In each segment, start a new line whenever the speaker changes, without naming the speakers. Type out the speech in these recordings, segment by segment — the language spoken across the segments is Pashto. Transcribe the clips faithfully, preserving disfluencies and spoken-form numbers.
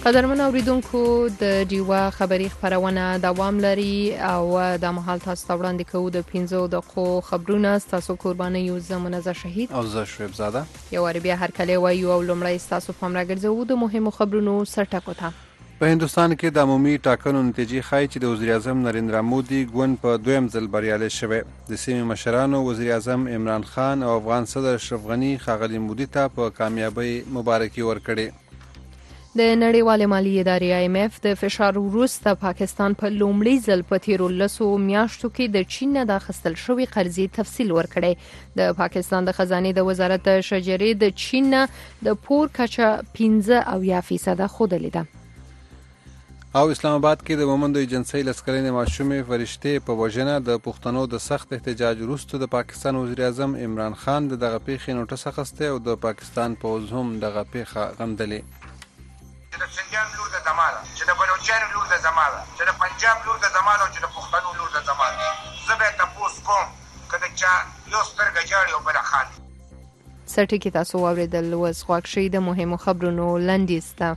قدرمن اوریدونکو د ډیوا خبری خبرونه دوام لري او د مهال تاسو ته وړاندې کوو د پنځو دقیقو خبرونه. تاسو قرباني یو زمونږه شهید
او زه شعیب زاده
یو ور بیا هر کله وایو او لمړی تاسو پام راګرځو د مهمو خبرونو سرټکو ته.
په هندستان کې د عمومي ټاکنو نتیجې ښایي چې د وزیر اعظم نریندرا مودي ګوند په دویم ځل بریالی شوی. د سیمې مشرانو وزیر اعظم عمران خان او افغان صدر اشرف غني ښاغلي مودي ته په کامیابی مبارکي ورکړې.
د نړیوالې مالی ادارې آی ایم ایف د فشار وروسته پاکستان په لومړي ځل په تیرو لسو میاشتو کې د چین نه د اخیستل شوي قرضې تفصیل ورکړی. د پاکستان د خزانې د وزارت د شجرې د چین نه د پور کچه پنځه اویا فیصده ښودلې ده.
او اسلام آباد کې د مومندو ایجنسۍ لسکلنې ماشومې فرشتې په وژنه د پښتنو د سخت احتجاج وروسته د پاکستان وزیر اعظم عمران خان د دغه پیښې نوټس اخیستی او د پاکستان پوځ هم دغه پیښه غندلې.
چې د سنجان لور د زماده چې د بلوچستان لور د زماده چې د پنجاب لور د زماده او چې د پښتنو لور د زماده زه به تاسو کوم کله چې یو سترګه جاړي او بل خان
سرټکی تاسو اوریدل وس خوښ شي د مهمو خبرونو لنډیسته.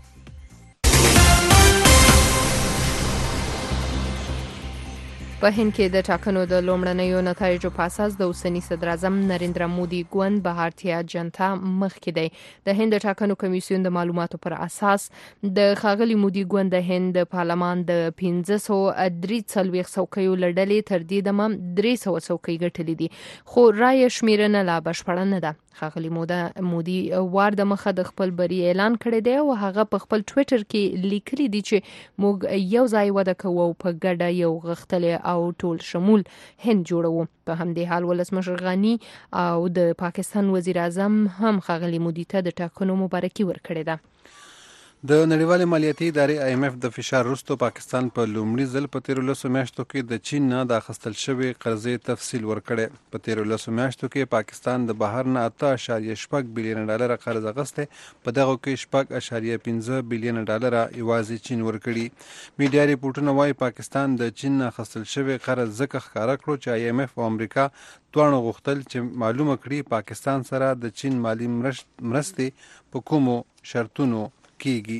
په هند کې د ټاکنو د لومړنیو نتایجو په اساس د اوسنی صدر اعظم نریندرا مودي ګوند بهارتیا جنتا مخکې دی. د هند ټاکنو کمیسیون د معلوماتو پر اساس د خاغلی مودي ګوند د هند پارلمان د پنځه سوه درې څلوېښت څوکیو له ډلې تر دې دمه درې سوه څوکۍ ګټلې دي، خو رایه شمیرنه لا بشپړه نه ده. خاغلی مودي وار د مخه د خپل بری اعلان کړی دی او هغه په خپل ټویټر کې لیکلی دی چې موږ یو ځای وده کوو په ګډه یو غښتلی او ټول شمول هند جوړو. په همدې حال ولسمشر غني او د پاکستان وزیر اعظم هم خاغلی مودي ته د ټاکنو مبارکي ورکړې ده.
د نړیوالې مالیاتي ادارې آی ایم ایف د فشار وروسته پاکستان په لومړي ځل په تیرو لسو میاشتو کې د چین نه د اخیستل شوي قرضې تفصیل ورکړی. په تیرو لسو میاشتو کې پاکستان د بهر نه اته اشاریه شپږ بیلیونه ډالره قرض اخیستی، په دغو کې شپږ اشاریه پنځه بیلیونه ډالره یوازې چین ورکړي. میډیا ریپورټونه وایي پاکستان د چین نه اخیستل شوي قرض ځکه ښکاره کړو چې آی ایم ایف او امریکا دواړو غوښتل چې معلومه کړي پاکستان سره د چین مالی مرستې په کومو شرطونو کیږي.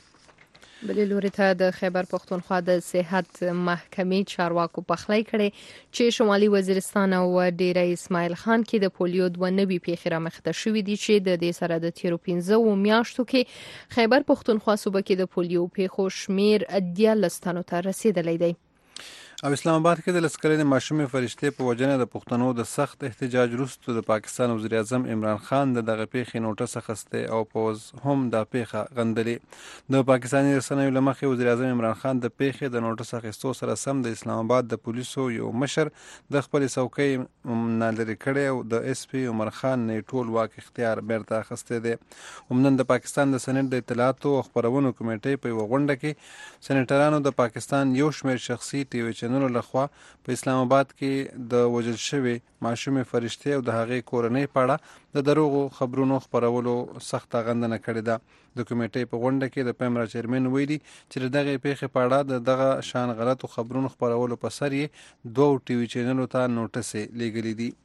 بلې لوري ته د خیبر پښتونخوا د صحت محکمې چارواکو پخلی کړي چې شمالي وزیرستان او ډیره اسماعیل خان کې د پولیو دوه نوي پیښې رامخته شوې دي چې د دې سره د تیرو پنځه میاشتو کې خیبر پښتونخوا صوبه کې د پولیو پیښو شمیر دیارلس تنو ته رسیدلی دی.
او اسلام آباد کې د لسکلنې ماشومې فرشتې په وجنه د پښتنو د سخت احتجاج وروسته د پاکستان وزیر اعظم عمران خان د دغه پیښې نوټس اخیستی او پوځ هم دا پیښه غندلې. د پاکستاني رسنیو له مخې وزیر اعظم عمران خان د پیښې د نوټس اخیستو سره سم د اسلام آباد د پولیسو یو مشر د خپلې څوکۍ نه لرې کړی او د ایس پي عمر خان نه ټول واک اختیار بیرته اخیستی دی. نن د پاکستان د سنټ د اطلاعاتو او خپرونو کمیټې په یوه غونډه کې سنټرانو د پاکستان یو شمېر شخصي ټي وي چینلو لخوا په اسلام آباد کې د وژل شوي ماشومې فرشتې او د هغې کورنۍ په اړه د دروغو خبرونو خپرولو سخته غندنه کړې ده. د کمیټې په غونډه کې د پیمرا چیرمن ویلي چې د دغې پیښې په اړه د دغه شان غلطو خبرونو خپرولو په سر یې دوه ټي وي چینلو ته نوټسې لیږلي دي.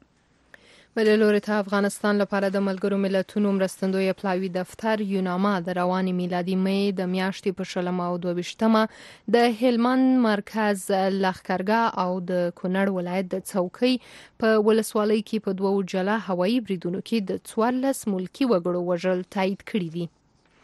بلې لوري ته افغانستان لپاره د ملګرو ملتونو مرستندوی پلاوي دفتر یوناما د رواني میلادي مې د میاشتې په شلمه او دوه ویشتمه د هلمند مرکز لښکرګاه او د کونړ ولایت د څوکۍ په ولسوالۍ کې په دوو جلا هوایي بریدونو کې د څوارلس ملکي وګړو وژل تایید کړي دي.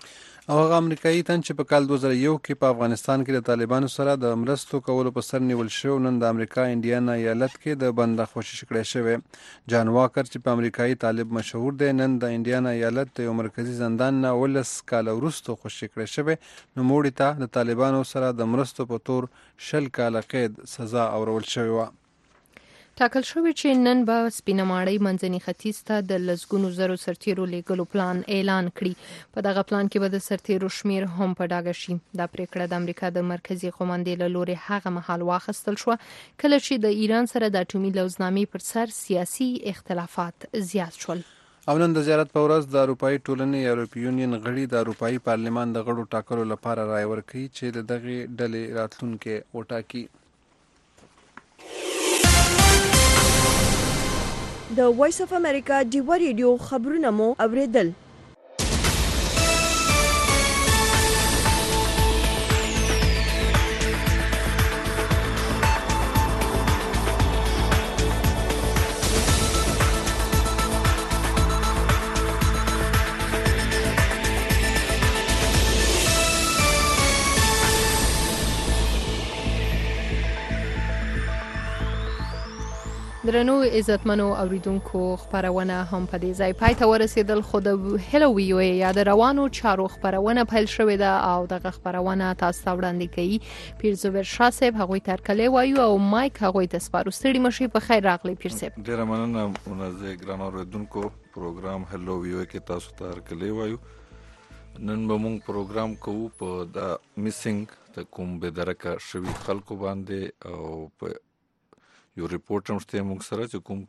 او هغه امریکایي تن چې په کال دوه زره یو کې په افغانستان کې د طالبانو سره د مرستو کولو په سر نیول شو نن د امریکا انډیانا ایالت کې د بنده خوشي کړی شوی. جان واکر چې په امریکایي طالب مشهور دی نن د انډیانا ایالت د یو مرکزی زندان نه ولس کال وروسته خوشي کړی شوی. نو موړي ته د طالبانو سره د مرستو په تور شل کاله قید سزا اورول شوی و.
ټاکل شوی چې نن به سپینه ماڼۍ منځني ختیځ ته د لسګونو زرو سرتیرو لیږلو پلان اعلان کړي. په دغه پلان کې به د سرتیرو شمیر هم په ډاګه شي. دا پریکړه د امریکا د مرکزی قوماندې له لوري هغه مهال واخیستل شو کله چې د ایران سره د اټومي لوزنامې پر سر سیاسي اختلافات زیات شول.
او نن د زیارت په ورځ د اروپایي ټولنې یورپي یونین غړي د اروپایي پارلمان د غړو ټاکلو لپاره رای ورکوي چې د دغې ډلې راتلونکی وټاکي.
د وایس اف امریکا ډیوا ریډیو خبرونه مو اوریدل.
درنو عزتمنو اوریدونکو خبرونه هم په دې ځای پای ته ورسېدل خو د هلو ویو یا د روانو چارو خبرونه پیل شوې ده او دغه خبرونه تاسو ته وړاندې کوي پیرزوبر شاه صاحب هغوی ترکلې وایو او مایک هغوی ته سپارو ستړي مشي په خیر راغلی پیر صاحب
ډیره مننه منازه ګران اوریدونکو پروګرام هلو ویو کې تاسو ته ترکلې وایو نن به موږ پروګرام کوو په د میسنګ د کوم به درکه شوی خلکو باندې او په یو ریپورت هم شته موږ سره چې کوم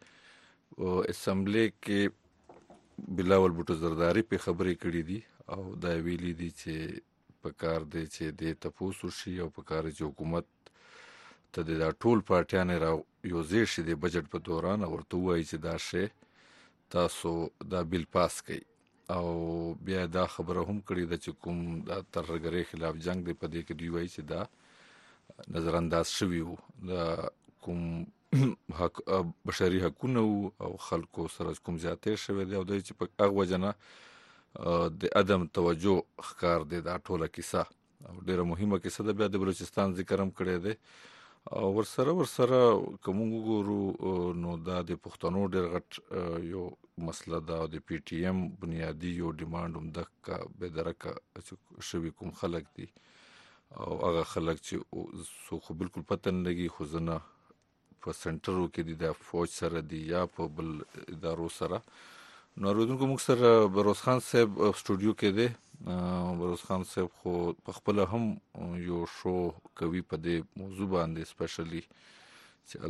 کې اسمبلی کې بلاول بوټو زرداری په خبرې کړې دي او دا ویلي دي چې په کار دی چې د تپوسو شي او په کار چې حکومت ته د ټول پارټیانو را یو ځای شي د بجټ په دوران او ورته وایي چې دا شی تاسو دا بیل پاس کړئ او بیا دا خبره هم کړې ده چې کوم د ترهګرۍ خلاف جنگ دی په دې کې دوی وایي چې دا نظر انداز شوی وو دا کوم حق بشري حقونه او خلکو سره کوم زیاتې شوی دی او د چې په هغه وجنه د عدم توجه ښکار دی دا ټوله کیسه او ډیره مهمه کیسه ده بیا د بلوچستان ذکر هم کړی دی او ورسره ورسره کوم وګورو نو دا د پښتنو ډیر غټ یو مسله ده او د پی ټی ایم بنیادی یو ډیماند هم دغه به درکه شوی کوم خلک دي او هغه خلک چې سو خو بالکل پته نه لګي خو زنه په سنټرو کې دي د فوج سره دي یا په بل ادارو سره نو اوریدونکو موږ سره بروز خان صاحب سټوډیو کې دی بروز خان صاحب خو په خپل هم یو شو کوي په دې موضوع باندې سپیشلی چې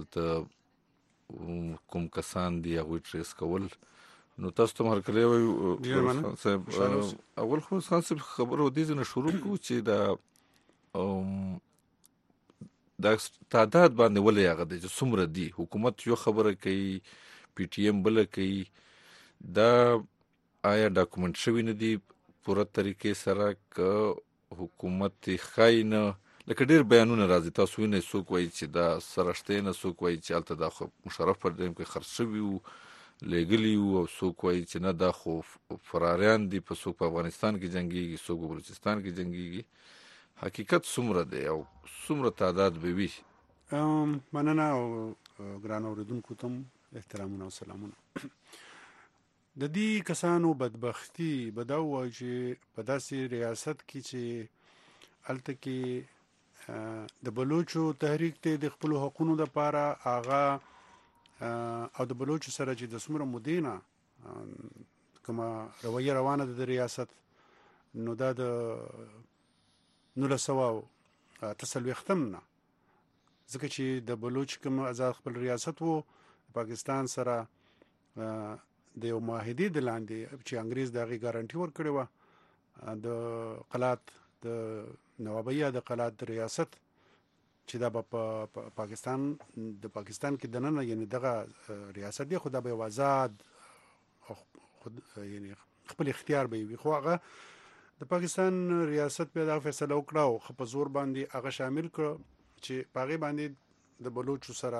الته کوم کسان دي هغه ټریس کول نو تاسو ته مرکلې وایو بروز خان صاحب اول خو خان صاحب خبرو دي نه شروع کو چې دا دا تعداد باندې ولې هغه د څومره دي حکومت یو خبره کوي پی ټی ایم بل کوي دا آیا ډاکومنټ شوی نه دی پوره طریقې سره ک حکومت خاینه لکه ډیر بیانونه راځي تاسو نه څوک وایي چې دا سرشته نه څوک وایي چې الته دا خو مشرف پر دیم کې خرڅ شوی وو لګلی وو او څوک وایي چې نه دا خو فراریان دي په څوک په افغانستان کې جنگيږي څوک په بلوچستان کې جنگيږي حقیقت څومره دی او څومره تعداد به وي
مننه او ګران اوریدونکو ته احترامونه او سلامونه د دې کسانو بدبختی بداو چې په داسې ریاست کې چې الته کې د بلوچو تحریک ته د خپل حقوقو لپاره آغا او د بلوچو سره چې د سمره مدینه کما رویه روانه د ریاست نو دا د نو له سواو تسلوي ختم نه ځکه چې د بلوچ کوم آزاد خپل ریاست وو پاکستان سره د یو معاهدې د لاندې چې انګريز دغه ګارانټي ورکړی و د قلات د نوابیه د قلات د ریاست چې دا په پاکستان د پاکستان کې د نن یعنی دغه ریاست دی خو دا به آزاد خود یعنی خپل اختیار به وي خو هغه د پاکستان ریاست په دغه فیصله وکړه او خپ زور باندې هغه شامل کړ چې پاغي باندې د بلوچو سره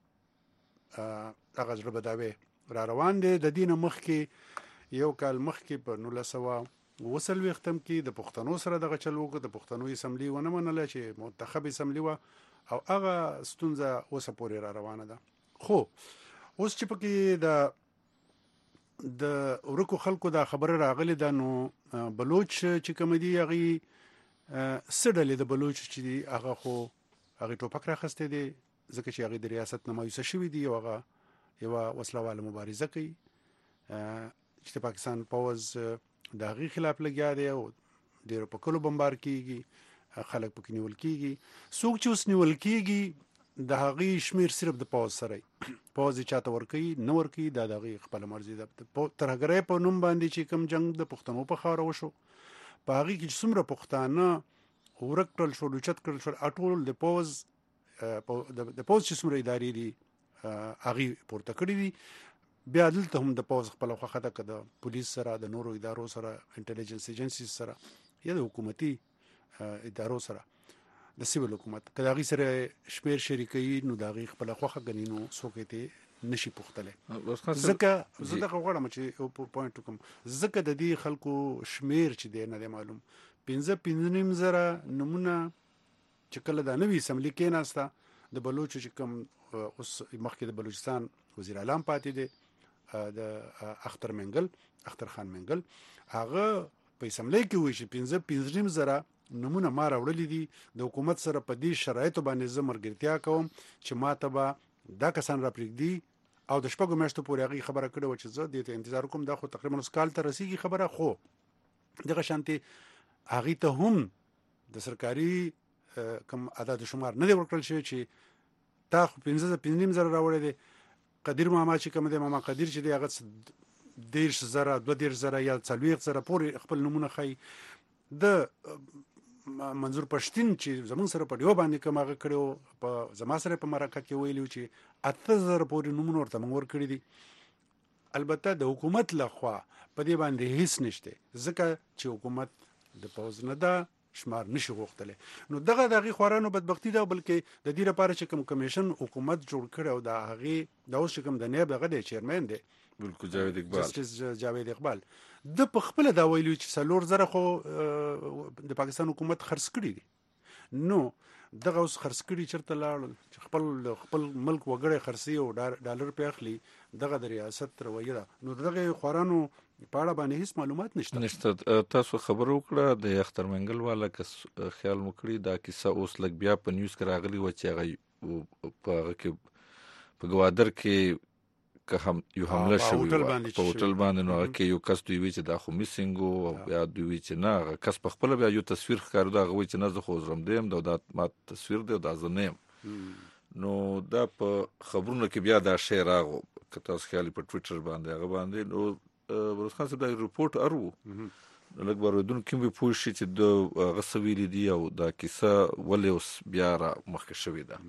هغه ځل بداوي را روان دي د دینه مخ کې یو کال مخ کې په نولس سوه وسل وختم کې د پښتنو سره دغه چلو د پښتنو اسمبلی ونه منله چې منتخب اسمبلی و او هغه ستونزه اوسه پورې را روانه ده خو اوس چې پکې د د ورکو خلکو دا خبره راغلی ده نو بلوچ چې کوم دی هغه سړلې د بلوچ چې دی هغه خو هغه ټوپک راخسته دي ځکه چې هغه د ریاست نمایوسه شوی دی او هغه یو وسلواله مبارزه کوي چې پاکستان پوز د هغه خلاف لګیا دی او ډیر په کلو بمبار کیږي خلک پکې نیول کیږي څوک چې اوس نیول کیږي د هغه شمیر صرف د پوز سره پوز چاته ورکی نو ورکی د هغه خپل مرزي د ترهګرۍ په نوم باندې چې کوم جنگ د پښتنو په خاور وشو په هغه کې څومره پښتانه ورکټل شو لوچت کړل شو اټول د پوز د پوز چې څومره ادارې دي هغه پورته کړی دي بیا دلته هم د پوز خپل خوخه ده کده پولیس سره د نورو ادارو سره انټيليجنس ایجنسیز سره یا د حکومتي ادارو سره د سیول حکومت کله غي سره شمیر شریکي نو د غي خپل خوخه غنینو سوکېته نشي پختله زکه زه دغه غواړم چې په پوینټ کوم زکه د دې خلکو شمیر چې دی نه معلوم پنځه پنځه نیم زره نمونه چې کله د نوې اسمبلی کې ناستا د بلوچ چې کوم اوس مخکې د بلوچستان وزیر اعظم پاتې دی د اختر منګل اختر خان منګل، هغه په اسمبلی کې وایي چې پنځه پنځه زره نمونه ما راوړلي دي، د حکومت سره په دې شرایطو باندې زه مرګرتیا کوم چې ما ته به دا کسان را پرېږدي، او د شپږو میاشتو پورې هغې خبره کړې وه چې زه دې ته انتظار کوم، دا خو تقریبا اوس کال ته رسېږي خبره، خو دغه شانتې هغې ته هم د سرکاري کوم عدد شمار نه دی ورکړل شوی چې تا خو پنځه پنځه نیم زره راوړی دی، قدیر ماما چې کوم دی ماما قدیر چې دی هغه دېرش زره دوه دېرش زره یا څلوېښت زره پورې خپل نومونه ښایي. د منظور پښتین چې زمونږ سره په ډیو باندې کوم هغه کړی و، په زما سره په مرکه کې ویلي و چې اته زره پورې نومونه ورته موږ ورکړي دي. البته د حکومت لخوا په دې باندې هیڅ نشته، ځکه چې حکومت د پوز نه ده شمار نشي غوښتلی. نو دغه د هغې خوارانو بدبختي ده، بلکې د دې لپاره چې کوم کمیشن حکومت جوړ کړی او د هغې د اوس چې کوم د نیب هغه دی چیرمین دی
بالکل جاوید اقبال
جسټس جاوید اقبال، د په خپله دا ویلي چې څلور زره خو د پاکستان حکومت خرڅ کړي دي. نو دغه اوس خرڅ کړي چېرته لاړل چې خپل خپل ملک وګړی خرڅوي او ډالر پرې اخلي، دغه د ریاست رویه ده. نو دغه خوارانو په اړه باندې هیڅ معلومات نشته
نشته. تاسو خبرو وکړه د اختر منګل والا کس خیال مو کړی دا کیسه اوس لږ بیا په نیوز کې راغلی و چې هغه په هغه کې په ګوادر کې که هم یو حمله شوې په هوټل باندې، نو هغه کې یو کس دوی وی چې دا خو میسینګ و او بیا دوی وی چې نه هغه کس په خپله بیا یو تصویر ښکارېده، هغه وایي چې نه زه خو زرم دی یم دا ما تصویر دی او دا زه نه یم. نو دا په خبرونو کې بیا دا شی راغو که تاسو خیال په ټویټر باندې هغه باندې. نو بروس خان صاحب دا رپورټ ارو لږ به اورېدونکي هم پوه شي چې د هغه څه ویلي دي او دا کیسه ولې اوس بیا را مخکې شوې ده.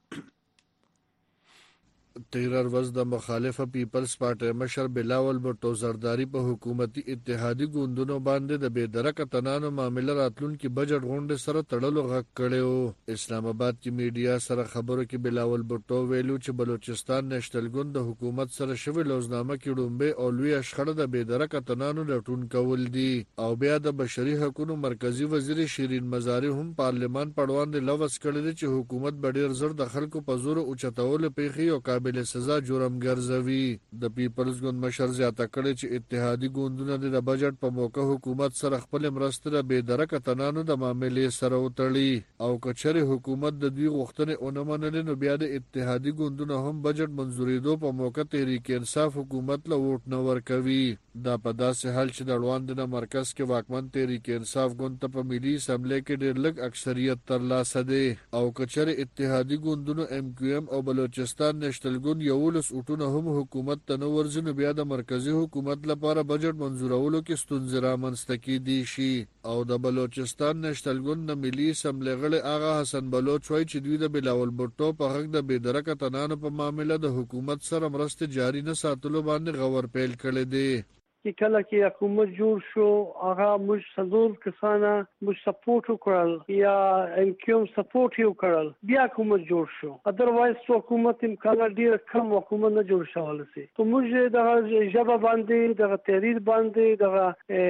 تیرار ورځ د مخالفه پیپلز پارټي مشر بلاول بټو زرداری په حکومتي اتحادي ګوندونو باندې د بې درکه تنانو معاملې راتلونکي بجټ غونډې سره تړلو غږ کړی. اسلام آباد کې میډیا سره خبرو کې بلاول بټو ویلو چې بلوچستان نېشنل ګوند د حکومت سره شوی لوزنامه کې ډومبه او لوی شخړه د بې درکه تنانو لټون کول دي. او بیا د بشري حقوقو مرکزی وزیر شیرین مزاری هم پارلمان پړوان د لوث کړی چې حکومت ډېر زر د خلکو په زور اوچتول پیخي او قابل سزا جرم ګرځوي. د پیپلز ګوند مشر زیاته کړی چې اتحادي ګوندونه د بجټ په موقع حکومت سره خپل مرسته د بې درکه تنانو د معاملې سره وتړي او کچره حکومت د دوی غوښتنې ونه منلې نو بیا د اتحادي ګوندونه هم بجټ منزورېدو په موقع تحریک انصاف حکومت له ووټ نه ورکوي. دا په داسې حال چې د اړوند د مرکز کې واکمن تحریک انصاف ګوند ته په ملي اسمبلی کې ډېر لږ اکثریت ترلاسه دی او کچره اتحادي ګوندونو ایم کیو ایم او بلوچستان نېشنل ګوند یولس اوټونه هم حکومت ته نه ورځي نو بیا د مرکزی حکومت لپاره بجټ منظورولو کې ستونزې رامنځته کیدی شي. او د بلوچستان نېشنل ګوند د ملي اسمبلی غړي آغا حسن بلوچ وایي چې دوی د بلاول بټو په حق د بې درکه تنانو په معاملې د حکومت سره مرسته جاری نه ساتلو باندې غور پیل کړی دی.
چې کله چې حکومت جوړ شو هغه موږ څلور کسانه موږ سپورټ وکړل یا ایم کیو ایم سپورټ یې وکړل بیا حکومت جوړ شو. ادروایز حکومت امکان ډیر کم حکومت نه جوړ شول سي. ته موږ دغه ژبه باندې دغه تحریر باندې دغه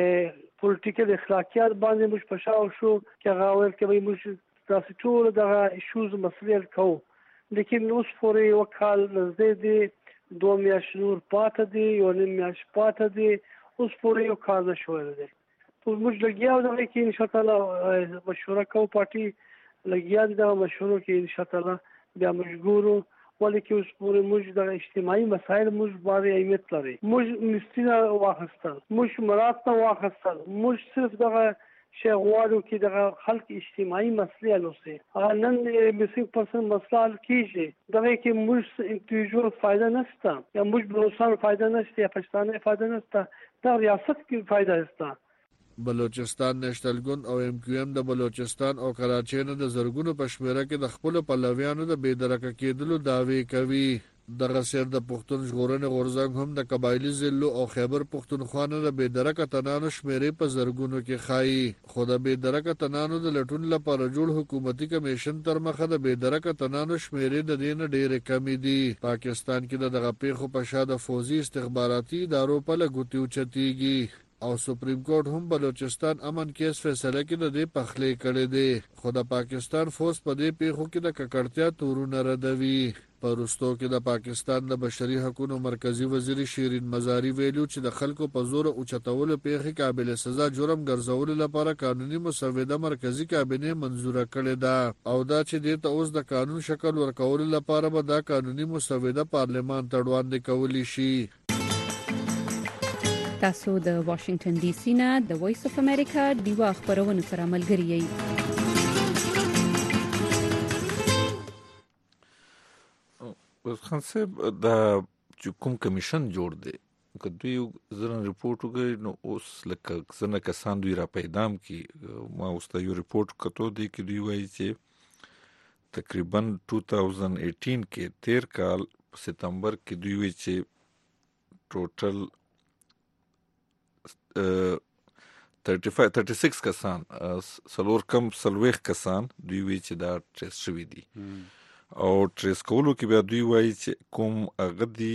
پولیټیکل اخلاقیات باندې موږ پښاو شو چې هغه ول کې موږ تاسو ټول دغه ایشوز مسلې کوو. لیکن اوس پورې وکال نزدې دو میاشت نور پاته دی یو نیم میاشت پاته دی اوس پورې یو کار نه شوی دی. خو موږ لګیا دغه کې ان شاء الله مشوره کوو پارټي لګیا دي د مشورو کې ان شاء الله بیا مشغولو ولې کې اوس پورې موږ د اجتماعي مسایل موږ باندې اهمیت لري. موږ مستینه واخیستل موږ مراد نه واخیستل موږ صرف دغه شی غواړو چې دغه خلک اجتماعي مسلې حل وشي. نن مسیح پرسن مسله حل کیږي دغه کې موږ انډیویډوال فایده نشته یا موږ بلوچستان فایده نشته یا پښتانه فایده نشته دا ریاست کې فایده نشته.
بلوچستان نېشنل ګوند او ایم کیو ایم د بلوچستان او کراچۍ نه د زرګونو په شمېره کې د خپلو پلویانو د بې درکه کېدلو دعوې کوي. دغه سیر د پښتون ژغورنې غورځنګ هم د قبایلي ضلعو او خیبر پښتونخوا نه د بې درکه تنانو شمېرې په زرګونو کې ښایي. خو د بې درکه تنانو د لټون لپاره جوړ حکومتي کمیشن تر مخه د بې درکه تنانو شمېرې د دې نه ډېرې کمې دي. پاکستان کې د دغه پیښو په شا د فوزي استخباراتي ادارو پله ګوتې اوچتېږي. او سپریم کورټ هم بلوچستان امن کیس فیصله کې د دې پخلې کړې دي خو د پاکستان فورس په دې پیښو کې د ککړتیا تورونه ردوي په وروستو کې د پاکستان د بشري حقوقو مرکزی وزیر شیرین مزاری ویلو چې د خلکو په زور اوچتولو پیښې قابل سزا جرم ګرځولو لپاره قانوني مسوده مرکزی کابینه منزوره کړې ده او دا چې د اوس د قانون شکل ورکولو لپاره به دا قانوني مسوده پارلمان ته وړاندې کولی شي.
تاسو د واشنگټن ډي سي نه د وایس اف امریکا دیوا خبرونه سره ملګری یئ.
خان صاحب دا چې کوم کمیشن جوړ دی که دوی زره ریپورت وکړي نو اوس لکه څنګه کسان دوی را پیدام کی ما اوس ته یو ریپورت کتو دی کې دوی وایي چې تقریبا دو هزار اټین کې تیر کال ستمبر کې دوی وایي چې ټوټل پنځه شپږ کسان سلور کم سلويخ کسان دوی وایي چې دا ټیسټ شوي دي او ټریس کولو کې بیا دوی وایي چې کوم هغه دي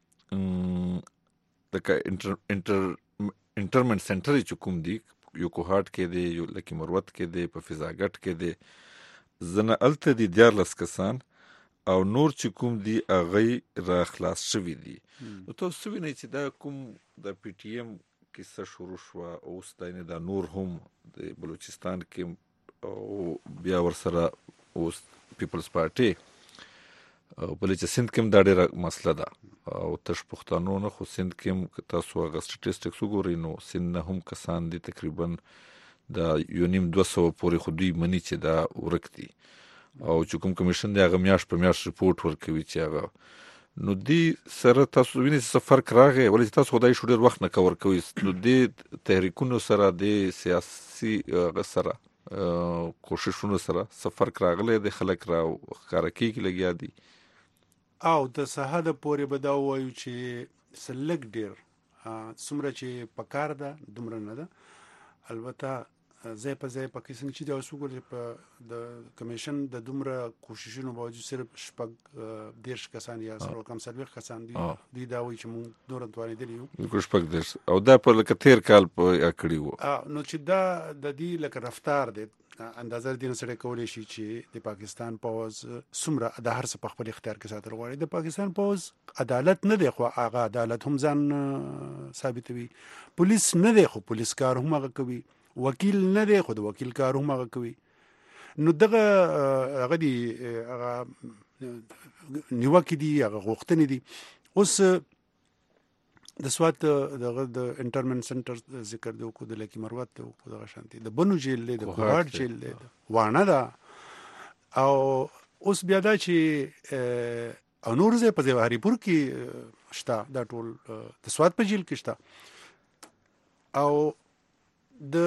لکه انټر انټر انټرمنټ سنټر چې کوم دي یو کوهاټ کې دی یو لکه مروت کې دی په فضاګټ کې دی زنه الته دي دیارلس کسان او نور چې کوم دي هغه را خلاص شوي دي نو تاسو وینئ چې دا کوم د پی ټی ایم کیسه شروع شوه اوس دا نور هم د بلوچستان کې او بیا ورسره اوس پیپلز پارټي بلې چې سند کې هم دا ډېره مسله ده او تش پښتنو نه خو سند کې هم تاسو هغه سټیټسټکس وګورئ نو سند نه هم کسان دي تقریبا دا یو نیم دوه سوه پورې خو دوی مني چې دا ورک دي او چې کوم کمیشن دی هغه میاشت په میاشت ریپورټ ورکوي چې هغه نو دی سره تاسو وینئ چې فرق راغی ولې چې تاسو خدای شو ډېر وخت نه کور کوي نو دی تحریکونو سره د سیاسي هغه سره کوششونو سره سفر راغلی د خلک را ښکاره کېږي لګیا دي
او د سهاده پورې به دا ووایو چې سلک ډېر څومره چې پکار ده دومره نه ده البته ځای په ځای پکې څنګه چې دا اوس وګورئ په د کمیشن د دومره کوششونو باوجود صرف شپږ دېرش کسان یا سره کم څلوېښت کسان دي دوی دا وایي چې موږ نور توانېدلي یو
شپږ دېرش او دا په لکه تېر کال په کړي وو
نو چې دا د دې لکه رفتار دی اندازه دې نه سړی کولی شي چې د پاکستان پوځ څومره د هر څه په خپل اختیار کې ساتل غواړي د پاکستان پوځ عدالت نه دی خو هغه عدالت هم ځان ثابتوي پولیس نه دی خو پولیس کار هم هغه کوي وکیل نه دی خو د وکیل کار هم هغه کوي نو دغه هغه دی هغه نیوکې دي هغه غوښتنې دي اوس د سوات دغه د انټرمنټ سنټر ذکر دی کو د لکی مروت دی کو دغه شانتي د بنو جیل دی د کوهاټ جیل دی وانه دا او اوس بیا دا چې انور زه په ځواري پور کې شتا دا ټول د سوات په جیل کې شتا او د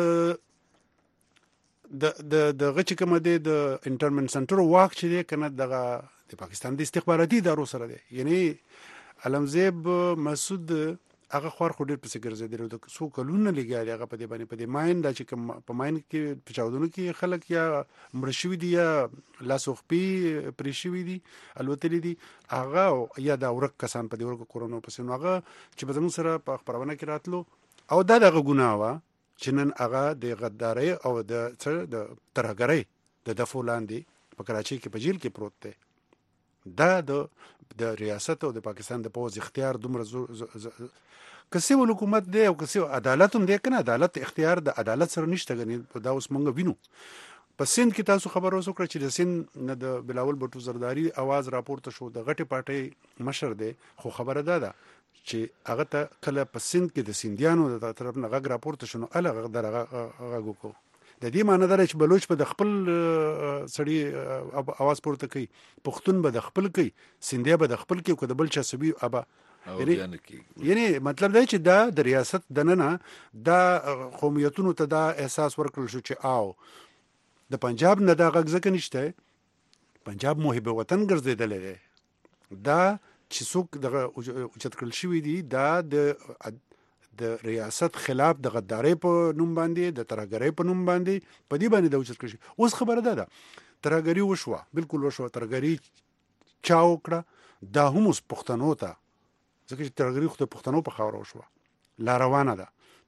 د د د غچ کوم دی د انټرمنټ سنټر واک چې دی کنه دغه د پاکستان د استخباراتي ادارو سره دی یعنی علمزیب مسعود هغه خور خو ډېر پسې ګرځېدلی د څو کلونه لګیا دی هغه په دې باندې په دې ماین دا چې کوم په ماین کې په چاودنو کې خلک یا مړه شوي دي یا لاس وخپې پرې شوي دي الوتلي دي هغه یا دا ورک کسان په دې ورکو کورونو پسې نو هغه چې به زموږ سره په خپرونه کې راتلو او دا دغه ګناه وه چې نن هغه د غدارۍ او د څه د ترهګرۍ د دفعو لاندې په کراچۍ کې په جیل کې پروت دی دا د د ریاست او د پاکستان د پوز اختیار دومره که سیول حکومت دی او که سیول عدالت هم دی کنه عدالت اختیار د عدالت سره نشته غني دا اوس مونږ وینو په سند کې تاسو خبر اوسو کړ چې د سند نه د بلاول بټو زرداری आवाज راپورته شو د غټي پارټي مشر دی خو خبره ده ده چې هغه ته کله په سند کې د سندیانو د طرف نه غږ راپورته شنو الګ درغه غږ کو د دې معنی دا چې بلوچ په د خپل سړی आवाज پورته کوي پښتون به د خپل کوي سندیا به د خپل کوي کو د بل چا سبي ابا یعنی مطلب دا چې دا د ریاست دننه دا قومیتونو ته دا احساس ورکړل شو چې آو د پنجاب نه دا غږ ځکه نشته پنجاب محب وطن ګرځیدل دی دا چې څوک دغه اوچت کړل شوی دی دا د د ریاست خلاف د غدارۍ په نوم باندې د ترهګرۍ په نوم باندې په دې باندې د اوچت کړل شي اوس خبره ده ده ترهګري وشوه بالکل وشوه ترهګري چا وکړه دا هم اوس پښتنو ته ځکه چې ترهګري خو د پښتنو په خاوره وشوه لا روانه ده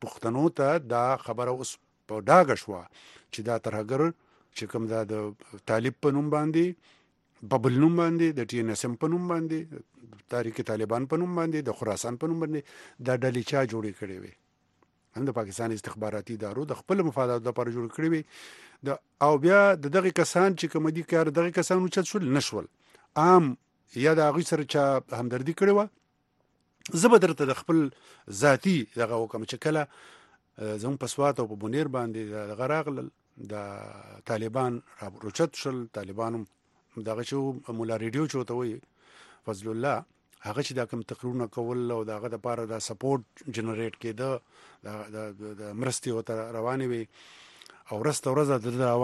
پښتنو ته دا خبره اوس په ډاګه شوه چې دا ترهګر چې کوم دا د طالب په نوم باندې په بل نوم باندې د ټي ان اس ام په نوم باندې تحریک طالبان په نوم باندې د خراسان په نوم باندې دا ډلې چا جوړې کړې وي هم د پاکستان استخباراتي ادارو د خپل مفاداتو لپاره جوړ کړې وي د او بیا د دغه کسان چې کوم دي کار دغه کسان اوچت شول نشول عام یا د هغوی سره چا همدردي کړې وه زه به درته د خپل ذاتي دغه وکړم چې کله زموږ په سوات او په بونیر باندې دغه راغلل د طالبان راوچت شول طالبانو دغه چې مولا ریډیو چې ورته وایي فضل الله هغه چې دا کوم تقریرونه کول او دغه دپاره دا سپورټ جنریټ کېده د مرستې ورته روانې وي او ورځ ته ورځ د ده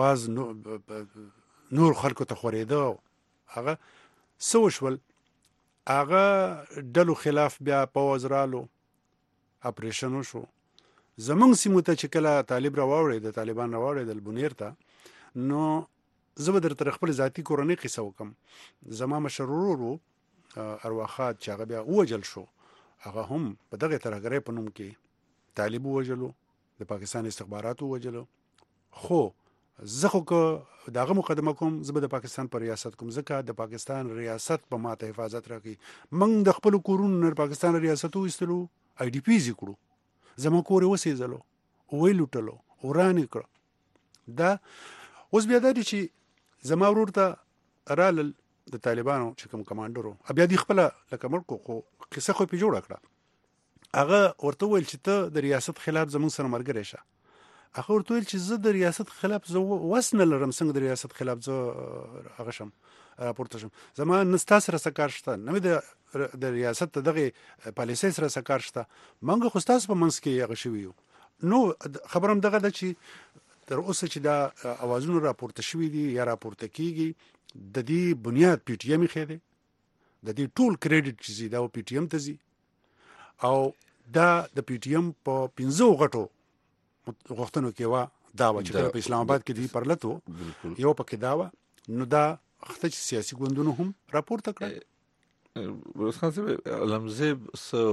اواز نور خلکو ته خورېده هغه څه وشول هغه ډلو خلاف بیا پوځ رالو اپریشن وشو زمونږ سیمو ته چې کله طالب راواوړی د طالبان راواوړی د بونیر ته نو زه به درته خپل ذاتي کورنۍ قصه وکړم زما مشر ورور و ارواخات چې هغه بیا ووجل شو هغه هم په دغه ترهګرۍ په نوم کې طالب ووجلو د پاکستان استخباراتو ووجلو خو زه خو که دغه مقدمه کوم زه به د پاکستان پر ریاست کوم ځکه د پاکستان ریاست په ماته حفاظت راکوي موږ د خپلو کورونو نه پاکستان ریاست وایستلو آی ډي پیز یې کړو زما کور یې وسېځلو ویې لوټلو وران یې کړه دا اوس بیا دا دی چې زما ورور ته رالل د طالبانو چې کوم کمانډر و بیا دې خپله لکه مړ کو خو قصه خو پې جوړه کړه هغه ورته وویل چې ته د ریاست خلاف زموږ سره ملګری شه هغه ورته ویل چې زه د ریاست خلاف زه وس نه لرم څنګه د ریاست خلاف زه هغه شم راپورته شم زما نه ستا سره څه کار شته نه مې د ریاست د دغې پالیسۍ سره څه کار شته موږ خو ستاسو په منځ کې هغه شوي یو نو خبره هم دغه ده چې تر اوسه چې دا اوازونه راپورته شوي دي یا راپورته کېږي د دې بنیاد پی ټي ایم ایښی دی د دې ټول کریډټ چې ځي دا پی ټي ایم ته ځي او دا د پی ټي ایم په پنځو غټو غوښتنو کې وه دا وه چې کله په اسلام آباد کې دوی پرلت و یو پکې دا وه نو دا خته چې سیاسي ګوندونو هم راپورته کړل
بروس خان صاحب علمزیب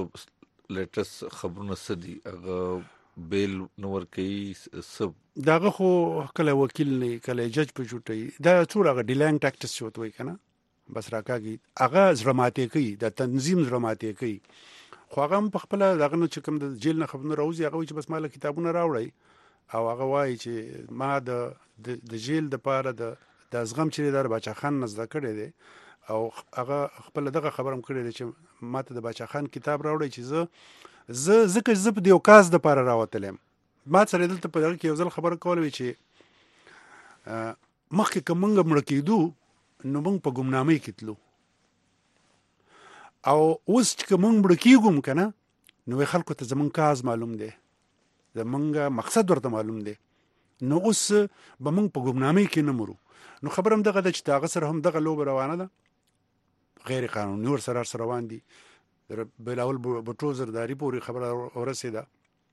څه لیټس خبرونه څه دي هغه بیل نور کوي سب
داغه خو کله وکیل نه کله جج په جوړي دا ټول هغه ډیلینګ ټاکټس شوت وای کنه بس راکاږي هغه زرماتې کوي د تنظیم زرماتې کوي خو هغه په خپل دغه نو چې کوم د جیل نه خبرونه راوځي هغه چې بس مال کتابونه راوړي او هغه وایي چې ما د د جیل د پاره د د زغم چې در بچا خان نزد کړی دی او هغه خپل دغه خبرم کړی دی چې ماته د بچا خان کتاب راوړی چې زه زه ځکه زه په دې اوکاز د پاره راوتلم ما سره دلته په دغه کې یو ځل خبره کوله چې مخکې که موږ مړه کېدو نو موږ په ګمنامۍ کې تلو او اوس چې که موږ مړه کېږو که نه نو خلکو ته زموږ کاز معلوم دی زموږ مقصد ورته معلوم دی نو اوس به موږ په ګمنامۍ کې نه مرو نو خبره هم دغه ده چې د هغه سره هم دغه لوبه روانه ده غیر قانوني ورسره سره روان دي بلاول بټو زرداری پورې خبره ورسېده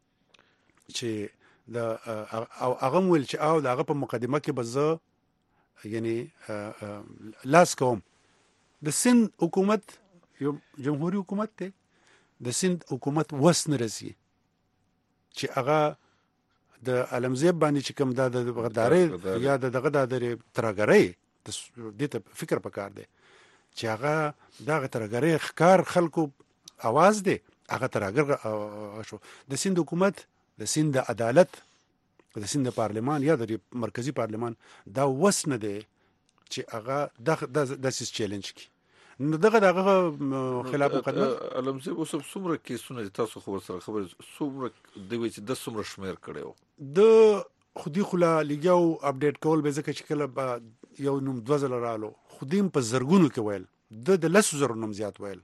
چې د او هغه ویل چې او د هغه په مقدمه کې به زه یعنی لاس کوم د سند حکومت یو جمهوریت حکومت دی د سند حکومت وس نه رسي چې هغه د علمزیب باندې چې کوم د غدارۍ یا د دغه د ترهګرۍ دې ته فکر پکار دی چې هغه دغه ترهګرۍ ښکار خلکو اواز دی هغه ترهګر شو د سند حکومت د سند عدالت د سند پارلمان یا د مرکزی پارلمان دا وس نه دی چې هغه د داسې چیلنج کی نو دغه دغه خلاف مقدمه
علمزیب اوس څومره کیسونه تاسو خو سره خبر څومره د وی چې د څومره شمیر کړو
د خودي خلا لګیاو اپډیټ کول به ځکه چې کله یو نوم دوه ځله رالو خودیم په زرګونو کې ویل د د لسو زرو نوم زیات ویل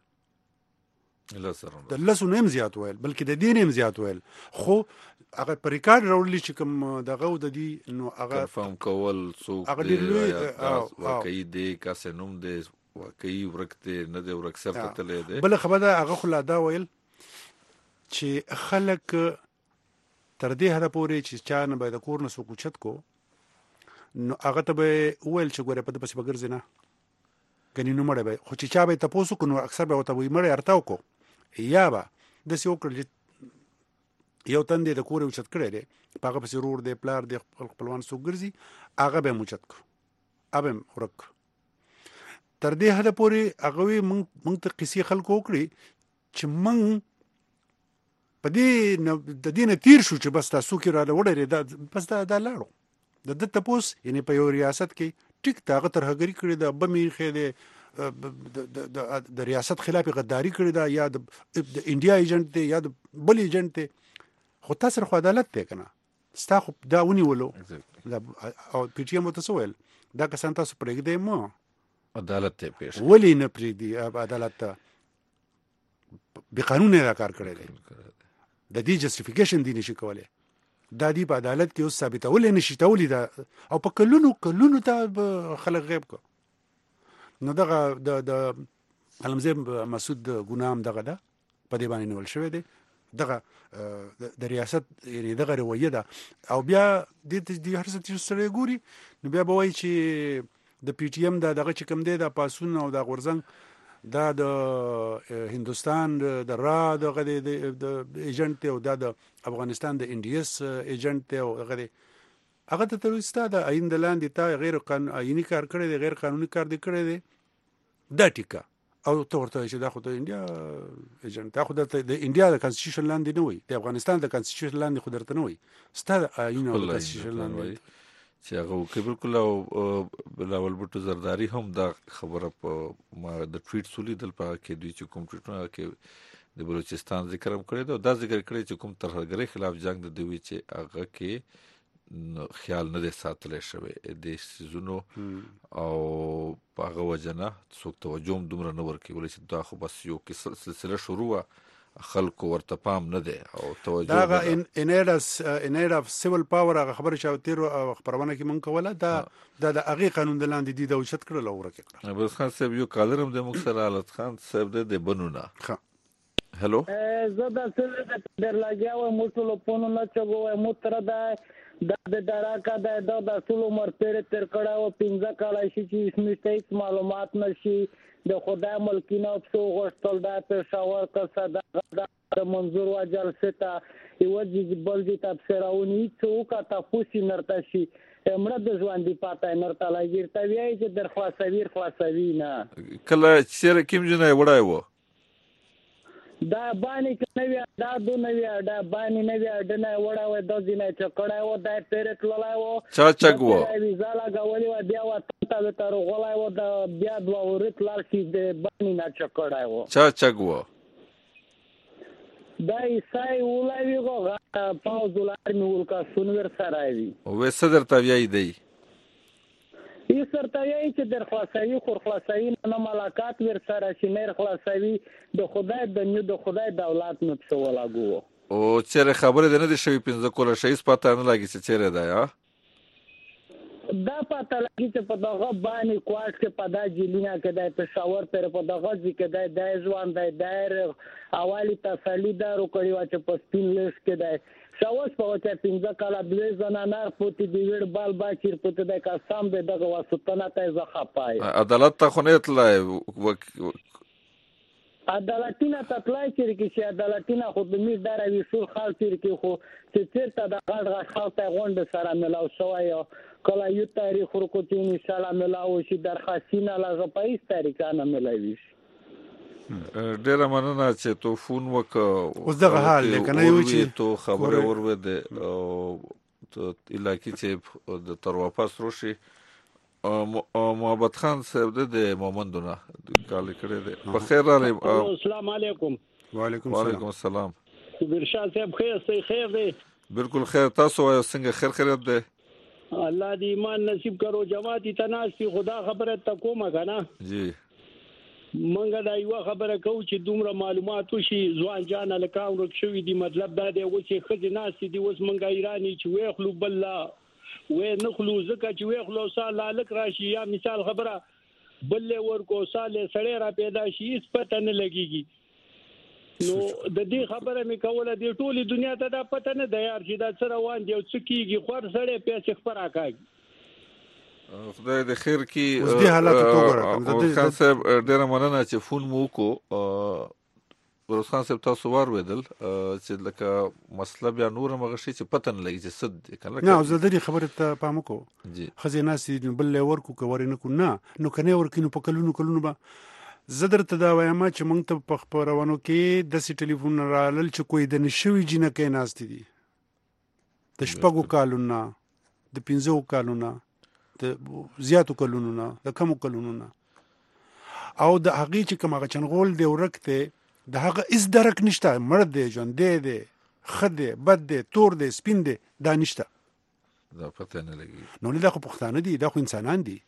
د لسو نوم زیات ویل بلکې د دې نوم زیات ویل خو هغه پر ریکارډ راوړل چې کوم دغه د دې نو هغه
کنفرم کول څوک
هغه ډیر لوی
واقعي دی کاسه نوم دی واقعي ورکته نه دی ورک سره تللی دی
بل خبره هغه خلا دا ویل چې خلک تر دې هره پورې چې چا نه به د کور نه سو کوچت کو نو هغه ته به ویل چې ګوره په دې پس بغیر زنه کني نو مړ به خو چې چا به تاسو کو نو اکثر به وته وي مړ ارتاو کو یا با د سی وکړل یو تن د کور اوچت کړی دی هغه پسې رور دی پلار دی خپل خپلوان څوک ګرځي هغه به موچت کړو هغه به ورک تر دې حده پورې هغه موږ موږ ته قصې خلکو وکړي چې موږ په دې د دې نه تیر شو چې بس تاسو کې را وړی دا بس دا دا لاړو د د تپوس یعنی په یو ریاست کې ټیک تاغه ترهګری کړی دا بمې خې د د ریاست خلاف غداری کړی دا یا د انډیا ایجنټ دی یا د بل ایجنټ دی خو تاسو خو عدالت دی کنه ستا خو دا ونیولو او پی ټی ایم تاسو ویل دا کسان تاسو پرېږدئ مو
عدالت ته پیش
ولې نه پرېږدي عدالت ته به قانون نه کار کړی دی د دې جسټیفیکیشن دی نشي کولای دا دی په عدالت کې اوس ثابتول نه شي تولید او په کلونو کلونو ته خلک غیب کو نو دغه د د علمزه مسعود ګنام دغه ده په دې باندې نیول شوی دی دغه د ریاست یعنی دغه رویه ده او بیا د دې هر څه چې سره ګوري نو بیا به وایي چې د پی ټی ایم دا دغه چې کوم دی د پاسون او د غورزنګ دا د هندستان د را دغه د ایجنټ او دا د افغانستان د انډیس ایجنټ او هغه هغه ته تروریستا د آئین د لاندې تا غیر قانوني آئینی کار کړی دی غیر قانوني کار دی کړی دی دا ټیکا او ته ورته چې دا خو د انډیا ایجنټ دا خو د انډیا د کانسټیټیوشن لاندې نه وي د افغانستان د کانسټیټیوشن لاندې خو درته نه وي ستا آئین او کانسټیټیوشن لاندې
چې هغه کې بالکل او بلاول بټو زرداری هم دا خبره په ما د ټویټ سولې دل په کې دوی چې کوم ټویټونه کې د بلوچستان ذکر هم کړی دا ذکر کړی چې کوم ترهګری خلاف جنگ د دوی چې هغه کې خیال نه دی ساتلی شوی د سيزونو او هغه وجنه څوک توجه هم دومره نه ورکوي چې دا خو بس یو کې سلسله شروع خلکو ورته پام نه دی او توجه
دا انیډاس انیډاف سیول پاور هغه خبره چې تیر خبرونه کې مونږ کوله دا د هغه قانون د لاندې دی د اوچت کړل او ورکه کړل
بس خان صاحب یو کالر هم د مکسر حالت خان صاحب د بنونه
ها
هلو زدا سره در لګیاو موټلو پونو نه چغو موتر دا د دراکا د د ټول عمر پیر تر کړهو پنځه کال شي چې اسمیټیک معلومات نشي د خدای ملکینه په غوښتل دا په شاور کا صدا د منظور وا جلسه تا یو چې بل دي تفسیرونی څوک تاسو نرته شي امره د ژوند دی پاتای نرته لګیر ته وی چې درخواستوي خواستوي نه
کله چې کوم جنای وړای وو
دا باندې کنه دا دو نه دا باندې نه دا نه وړاو د ځینې چکړای و دا پیرټ لای و
چا چګو
ویزا لګولې و بیا و ته تر غلای و د بیا د ورت لار کې د باندې نه چکړای و
چا چګو
دا یې ولای وو پاو دولار میول کا سونور سراوي
او صدر تویای دی
ای سرتایي چې در خلاصوي خور خلاصوي نه ملاقات ور سره چې مېر خلاصوي د خدای د نیو د خدای د اولاد نه څه ولاګو
او چیرې خبره ده نه دي شوی پنځه کوله شي سپاته نه لګي چې چیرې ده یا
دا پته لګي چې په دغه باندې کوټ کې په دا جلینا کې د پېښور پر په دغه ځکه د د ځوان د دایر اوالي تسلی دارو کړی و چې په سپین لیش کې د شاوس په وته پنځه کاله دوی زنانار پوتې دی وړ بال باچیر پوتې د قسم به دغه وسطنه ته زخه پای
عدالت ته خو نه تلای
عدالتینا تطلای چې چې عدالتینا خو د می دار وی شو خال چې خو چې چیرته د غړ غړ خالته غونډه سره ملاو شوی کله یو تاریخ ورکو چې ان شاء الله ملاو شي درخواستینه لږه پایس تاریخانه ملوي
ډیر مننه چې تو فون وک
اوس دغه حال کنه یو چې
تو خبره ورو ده ته الکی چې د تر واپس روشي محمد خان صاحب د مومندونه کال کړی دی په خیر راغلی
السلام علیکم
وعلیکم
وعلیکم السلام
ګرشاد صاحب خیر سي خیر دی
بالکل خیر تاسو وایو څنګه خیر خیریت دی
الله دې ایمان نصیب کرو جماعتي تناسي خدا خبره تکومه کنه
جی
منګه دا یو خبره کو چې دومره معلومات وشي ځوان جان الکاو رښوي دي مطلب دا دی و چې خزیناسي دي اوس منګه ایرانی چې وې خلو بل وې نخلو زکه چې وې خلو سال لک راشي یا مثال خبره بل ورکو سال سړی را پیدا شي هیڅ پته نه لګيږي نو د دې خبره مې کوله د ټولي دنیا ته دا پته نه دی یار چې دا سره روان دی او څه کیږي خور سړی پیسې خبره کوي
خدای د خیر کې
اوس دې حالات ته وګورم
خان صاحب ډیر مننه چې فون مو کو بروس خان صاحب تاسو واورېدل چې لکه مسله بیا نور هم هغه شي چې پته نه لګي چې څه دی کنه.
نه زه د دې خبرې ته پام وکړو
جی
ښځې ناستې بل لی ورکو که ورې نه کړو نه نو که نه یې ورکوي نو په کلونو کلونو به زه درته دا وایم چې موږ ته په خپرونو کې داسې ټلیفونونه رالل چې کوی د نشوي جینکۍ ناستې دي د شپږو کالونو نه د پنځو کالونو نه د زیاتو کلونو نه د کمو کلونو نه او د هغې چې کوم هغه چنغول دی ورک دی د هغه هېڅ درک نشته مړ دی ژوندی دی ښه دی بد دی تور دی سپین دی دا نشته
دا پته نه لګي
نو دا خو پښتانه دي دا خو انسانان دي.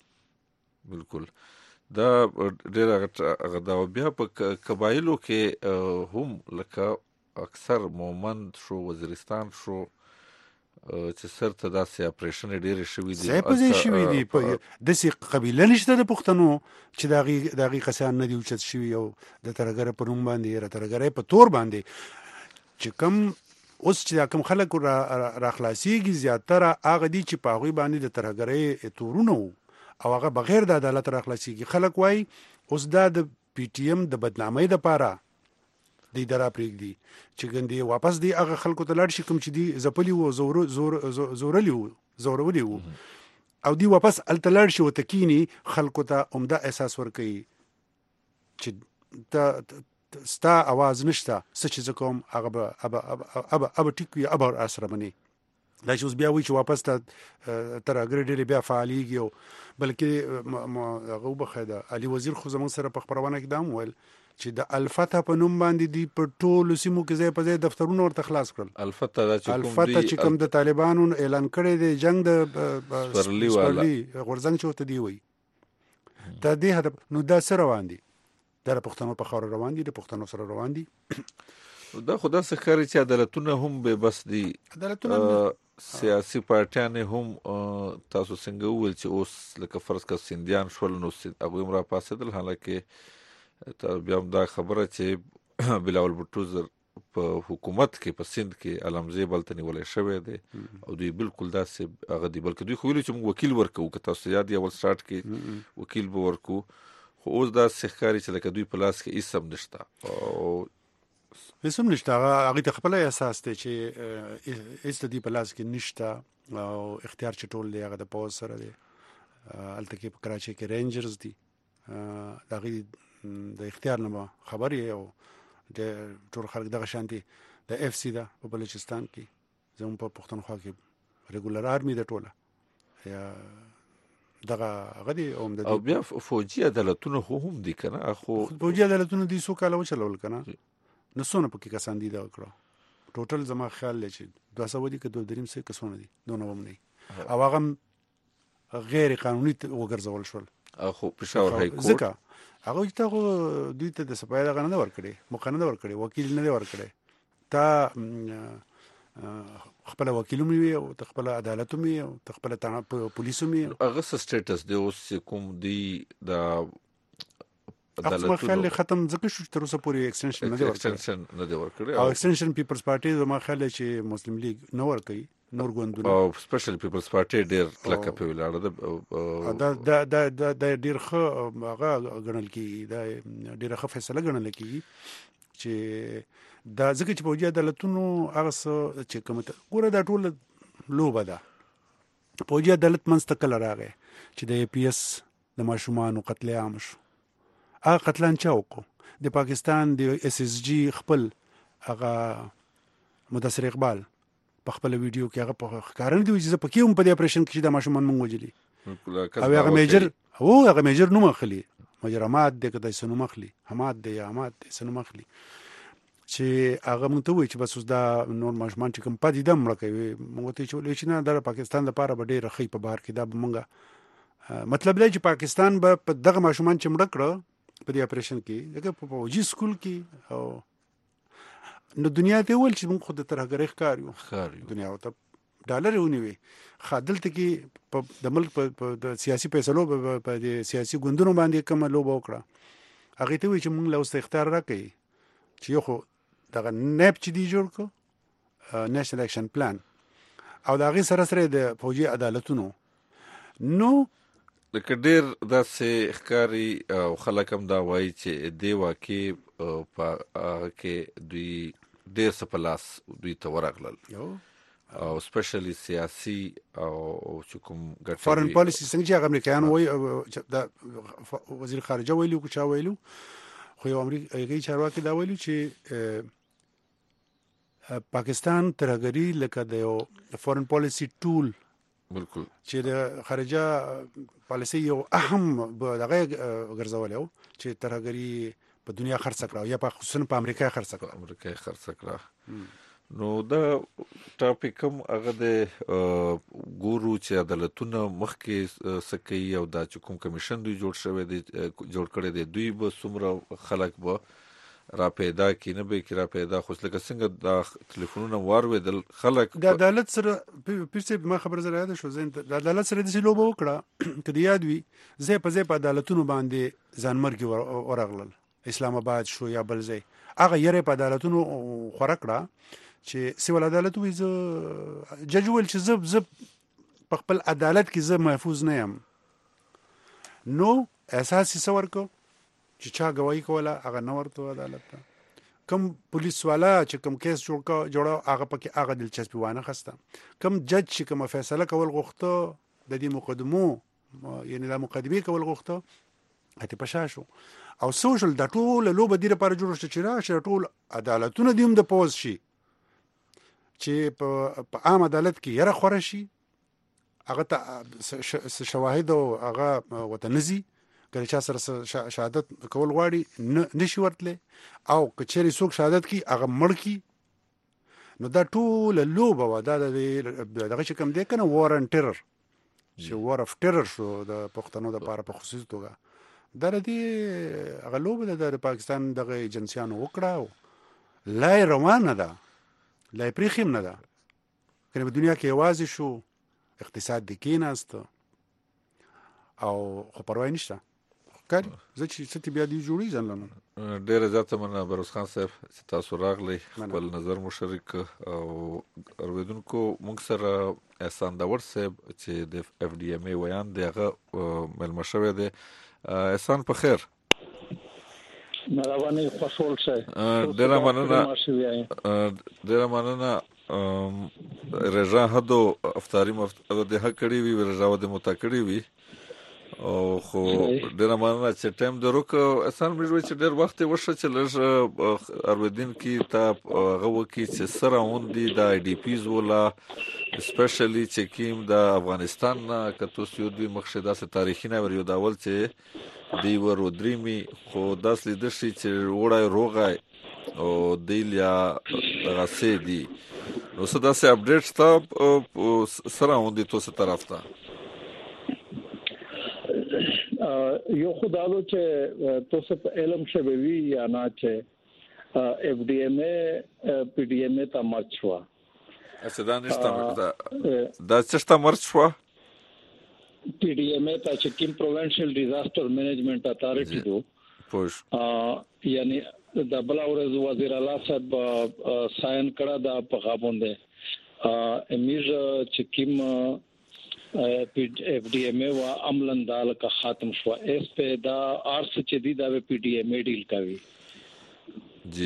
بالکل دا ډېر هغه دا بیا په قبایلو کې هم لکه اکثر مومند شو وزیرستان شو چې سر ته داسې اپریشن ډېرې شوي دي
ځای په ځای شوي دي داسې قبیله نشته د پښتنو چې د هغې د هغې کسان نه دي اوچت شوي او د ترهګره په نوم باندې را ترهګرۍ په تور باندې چې کوم اوس چې کوم خلک راخلاصېږي زیاتره هغه دي چې په هغوی باندې د ترهګرۍ تورونه وو او هغه بغیر د عدالت راخلاصېږي. خلک وایي اوس دا د پی ټي ایم د بدنامۍ دپاره دی درا پرېږدي چې ګندې واپس دی هغه خلکو ته لاړ شي کوم چې دی ځپلي وو زور زور زورلي وو زورولي وو او دی واپس هلته لاړ شي ورته کیني خلکو ته عمده احساس ورکوي چې ته ستا اواز نشته څه چې زه کوم هغه به ابه ټیک وي ابه راسره مني. دا چې اوس بیا وایي چې واپس ته ترهګرۍ ډېرې بیا فعالېږي او بلکې هغه وبخښه د علي وزیر خو زموږ سره په خپرونه کې دا هم ویل چې د الفتح په نوم باندې دی په ټولو سیمو کې ځای په ځای دفترونه ورته خلاص کړل.
الفتح دا چې
الفتح چې کوم د طالبانو اعلان کړی دی جنگ د سپرلي غورځنګ چې ورته دی وایي دا دې هدف نو دا څه روان دي دا د پښتنو په خاوره روان دي د پښتنو سره روان دي.
دا خو داسې ښکاري چې عدالتونه هم بې بس دي
عدالتونه
سیاسي پارټیانې هم تاسو څنګه وویل چې اوس لکه فرض کړه سیندیان شول نو هغوی هم راپاڅېدل حالانکې بیا هم دا خبره چې بلاول بوټو په حکومت کې په سند کې علمزی بلته نیولی شوی دی او دوی بالکل داسې هغه دي بلکې دوی خو ویلي چې موږ وکیل ورکوو که تاسو یاد یې اول سټارټ کې وکیل به ورکوو خو اوس داسې ښکاري چې لکه دوی په لاس کې هېڅ هم نشته او
هېڅ هم نشته هغې ته خپله احساس دی چې هېڅ د دوی په لاس کې نشته او اختیار چې ټول دی هغه د پوځ سره دی. هلته کې په کراچۍ کې رینجرز دي د هغې د اختیار نه به خبر یې او د ټول خلک دغه شانتي د اف سی ده په بلوچستان کې زموږ په پښتونخوا کې ریګولر آرمي ده ټوله یا دغه هغه دي
او بیا فوجي عدالتونه خو هم دي که نه خو
فوجي عدالتونه دي څو کاله وچلول که نه نو څونه پکې کسان دي دغه کړه ټوټل زما خیال دی چې دوه سوه دي که دوه دریم سوه کسونه دي دونه هم نه او هغه هم غیر قانوني وګرځول شول.
خو پېښور های کورټ
ځکه هغوی ته خو دوی ته د سپای دغه نه ده ورکړې موقع نه ده ورکړې وکیل نه دی ورکړی تا خپله وکیل هم وي او ته خپله عدالت هم وي او ته خپله پولیس هم وي
هغه څه سټیټس دی اوس چې کوم دی د
عدالتونو خیال ختم ځکه شو چې تر اوسه پورې ایکسټنشن نه دی
ورکړی نه دی ورکړی
او ایکسټنشن پیپلز پارټي زما خیال دی چې مسلم لیگ نه ورکوي نور ګوندونه
او سپیشل پیپلز پارټي ډېر کلکه په ولاړه
ده دا دا دا دا ډېر ښه هغه ګڼل کېږي دا ډېره ښه فیصله ګڼل کېږي چې دا ځکه چې فوجي عدالتونو هغه څه چې کوم ګوره دا ټول لوبه ده فوجي عدالت منځته کله راغی چې د اے پی ایس د ماشومانو قتل عام شو هغه قتلان چا وکړو د پاکستان د ایس ایس جی خپل هغه مدثر اقبال په خپل ویډیو کې هغه په ښکاره نه دی چې زه پکې هم په دې اپریشن کې چې دا ماشومان مونږ وجلي او هغه میجر او هغه میجر نوم اخلي میجر حماد دی که داسې نوم اخلي حماد دی یا حماد دی څه نوم اخلي چې هغه مونږ ته ووایي چې بس اوس دا نور ماشومان چې کوم پاتې ده مړه کوي مونږ ته یې چې ویلی چې نه دا د پاکستان لپاره به ډېره ښه په بهر کې دا به مونږ مطلب دی چې پاکستان به په دغه ماشومان چې مړه کړه په دې اپریشن کې ځکه په فوجي سکول کې او نو دنیا ته ویل چې موږ خو د ترهګرۍ ښکار یو
ښکار یو
دنیا ورته ډالر یې ونیوي ښه دلته کې د ملک په د سیاسي فیصلو په د سیاسي ګوندونو باندې کومه لوبه وکړه هغې ته وایي چې موږ له اوس اختیار راکوي چې یو خو دغه نیب چې دی جوړ کړو نیشنل اکشن پلان او د هغې سره سره د فوجي عدالتونو نو
لکه ډېر داسې ښکاري او خلک هم دا وایي چې دې واقع په هغه کې دوی ډېر څه په لاس دوی ته ورغلل او سپیشلی سیاسي او چې کوم ګټه
فارن پالیسي څنګه چې هغه امریکایان وایي د وزیر خارجه ویلو کو چا ویلو خو یو امریکایي چارواکي دا ویلو چې پاکستان ترهګری لکه د یو فارن پالیسي ټول
بالکل
چې د خارجه پالیسي یو اهم دغه ګرځول یو چې ترهګری په دنیا خرڅ کړو یا په خصوصا په امریکا خرڅ کړو
امریکا خرڅ کړو نو دا ټاپک هم هغه د ګورو چې عدالتونه مخکې سکی او دا چې کوم کمیشن دوی جوړ شوی دی جوړ کړی دی دوی به څومره خلک به را پیدا کی نه به کی را پیدا خو لکه څنګه د ټلیفونونو وارویدل خلک
د عدالت سره پیرسه ما خبر زره یاد شو زین د عدالت سره د لوبه وکړه کدی یاد وي زه په زه په عدالتونو باندې ځانمرګي ورغلل اسلام آباد شو یا بل ځای هغه یې په عدالتونو خورکړه چې سیول عدالت وي زه جج ول چې زب زب په خپل عدالت کې زه محفوظ نه یم نو اساسي څور کو چې چا گواہی کوله هغه نه ورته عدالت ته کم پولیس والا چې کم کیس جوړ کا جوړاو هغه پکې هغه دلچسپي وانه خسته کم جج چې کوم فیصله کول غوښته د دې مقدمو یعنی د مقدمه کول غوښته اته پښا شو او سوشل د ټول لوبه دی لپاره جوړ شو چې راشه ټول عدالتونه دیم د پوز شي چې په عام عدالت کې یره خور شي هغه ته شواهد او هغه وتنزي کله چې سره شهادت کول غواړي نشي ورتله او کچېری څوک شهادت کی هغه مړ کی نو دا ټول لوبه و دا دغه چې کوم دی کنه وار ان ټیرر چې وار اف ټیرر شو د پښتنو د لپاره په خصوصي توګه دا دې هغه لوبه د پاکستان دغه ایجنسیانو وکړه لای روانه ده لای پریخیم نه ده کنه په دنیا کې आवाज شو اقتصاد د کیناست او خو پروا نشته کار زه چې ستې بیا دی جوړی ځنلنه
ډېر زیاته مننه بروز خان صاحب چې تاسو راغلی خپل نظر مشارک او اوریدونکو موږ سره احسان داور صاحب چې د اف ډي ام ای ویان دی هغه ملما شوی دی احسان په خیر
مروانی خوشحال شه
ډېر مننه ډېر مننه رضا هدو افطاری مفت د حق کړی وی رضا د متکړی وی او خو ډېر مننه چې ټایم دروک احسان مې چې ډېر وخت وشه چې لږ ارویدین کې تا غو کې چې سره اوندي د آی ډي پیز ولا سپیشلی چې کیم د افغانستان کتو سیودي مخشدا سه تاریخي نه ور یو داول چې دی ور ودریمي خو داس لیدل شي چې وړای روغای او دیلیا غسه دی نو څه داسې اپډیټ تا سره اوندي تاسو طرف ته
یو خدالو چې تاسو په علم شوي یا نه چې اف ډي ام ای پی ډي ام ای ته مرچ شو
اڅه دا نشته دا څه مرچ شو
پی ډي ام ای ته چې کیم پروینشل ډیزاستر منیجمنت اتارټي دو پوش یعنی د بل اورز وزیر اعلی صاحب ساين کړه د پیغامونه امیر چې کیم پی اف ډي ام ای وا عملاً دال کا ختم شو اس په دا ارس چې دی دا پی ډي ام ای ډیل کوي
جی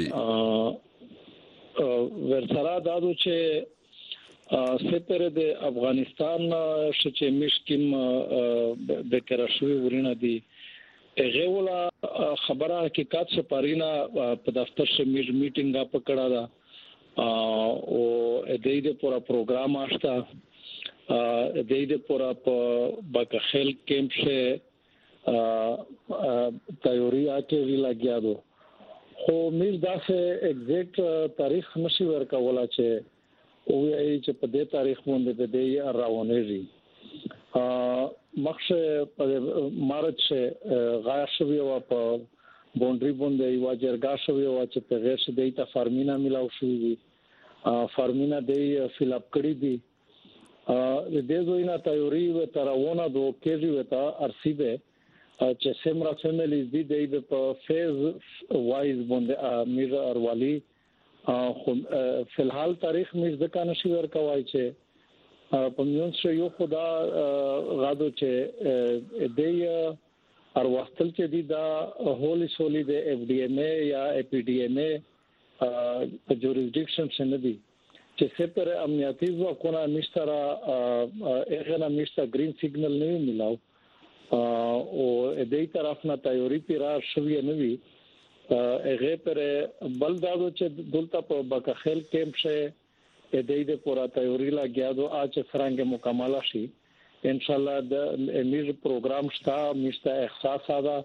ا ورسره دادو چې سپره د افغانستان چې مشکیم د کرشوي ورینه دی هغه ولا خبره حقیقت سے پارینا په دفتر سے میټینګه پکړه دا او د دې پورا پروګرام آشتا د دې پورا په باکخل کیمپ سے تیاری آکے وی لګیا دو خو میر دا سے ایگزیکټ تاریخ نشي ورکولا چې او یې چې په دې تاریخ باندې د دې راونېږي ا مخشه په مارچ غاښ شوی او په باونډري باندې یو جرګه شوی او چې په غیر شې د فارمینا ملاو شوی فارمینا د فلپ کړی دی ا دې زوینا تیوري و ترونه دو کېږي وتا ارسیبه چې سمرا فیملیز دي د په فیز وایز باندې میر اروالی خو فلحال تاریخ مې ځکه نشي ورکوای چې په میون شو یو خدا غاډو چې د هر وختل چې دی دا هولي سولي د اف ډي ام اي یا اي پی ډي ام اي په جوریسډکشن څخه دی چې سپر امنیتي ځواکونه مشترا اغه مشترا گرین سیګنل نه ملاو او دې طرف نه تیوري پیرا شوی نه وی اغه پر بل دادو چې دلته په بکخل کیمپ شه دې دې پورا تیوري لا غیادو اچ فرانګه مکمل شي ان شاء الله د میز پروګرام شتا مشته احساس ادا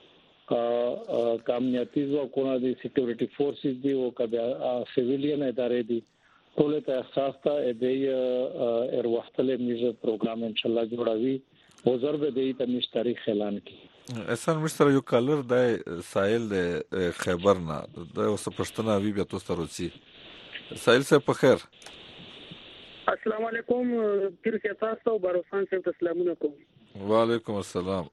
کامیابی ځواکونه دي سکیورټي فورسز دي او کبه سیویلین ادارې دي ټول ته احساس ته دې ار وختله میز پروګرام ان شاء الله جوړوي او ضرب دې ته مش تاریخ اعلان کی
احسان مستر یو کالر د ساحل د خیبر نه د اوس پښتنه وی بیا تاسو روچی ساحل سے په خیر
السلام علیکم پیر سے تاسو باروفان سے السلام علیکم
وعلیکم السلام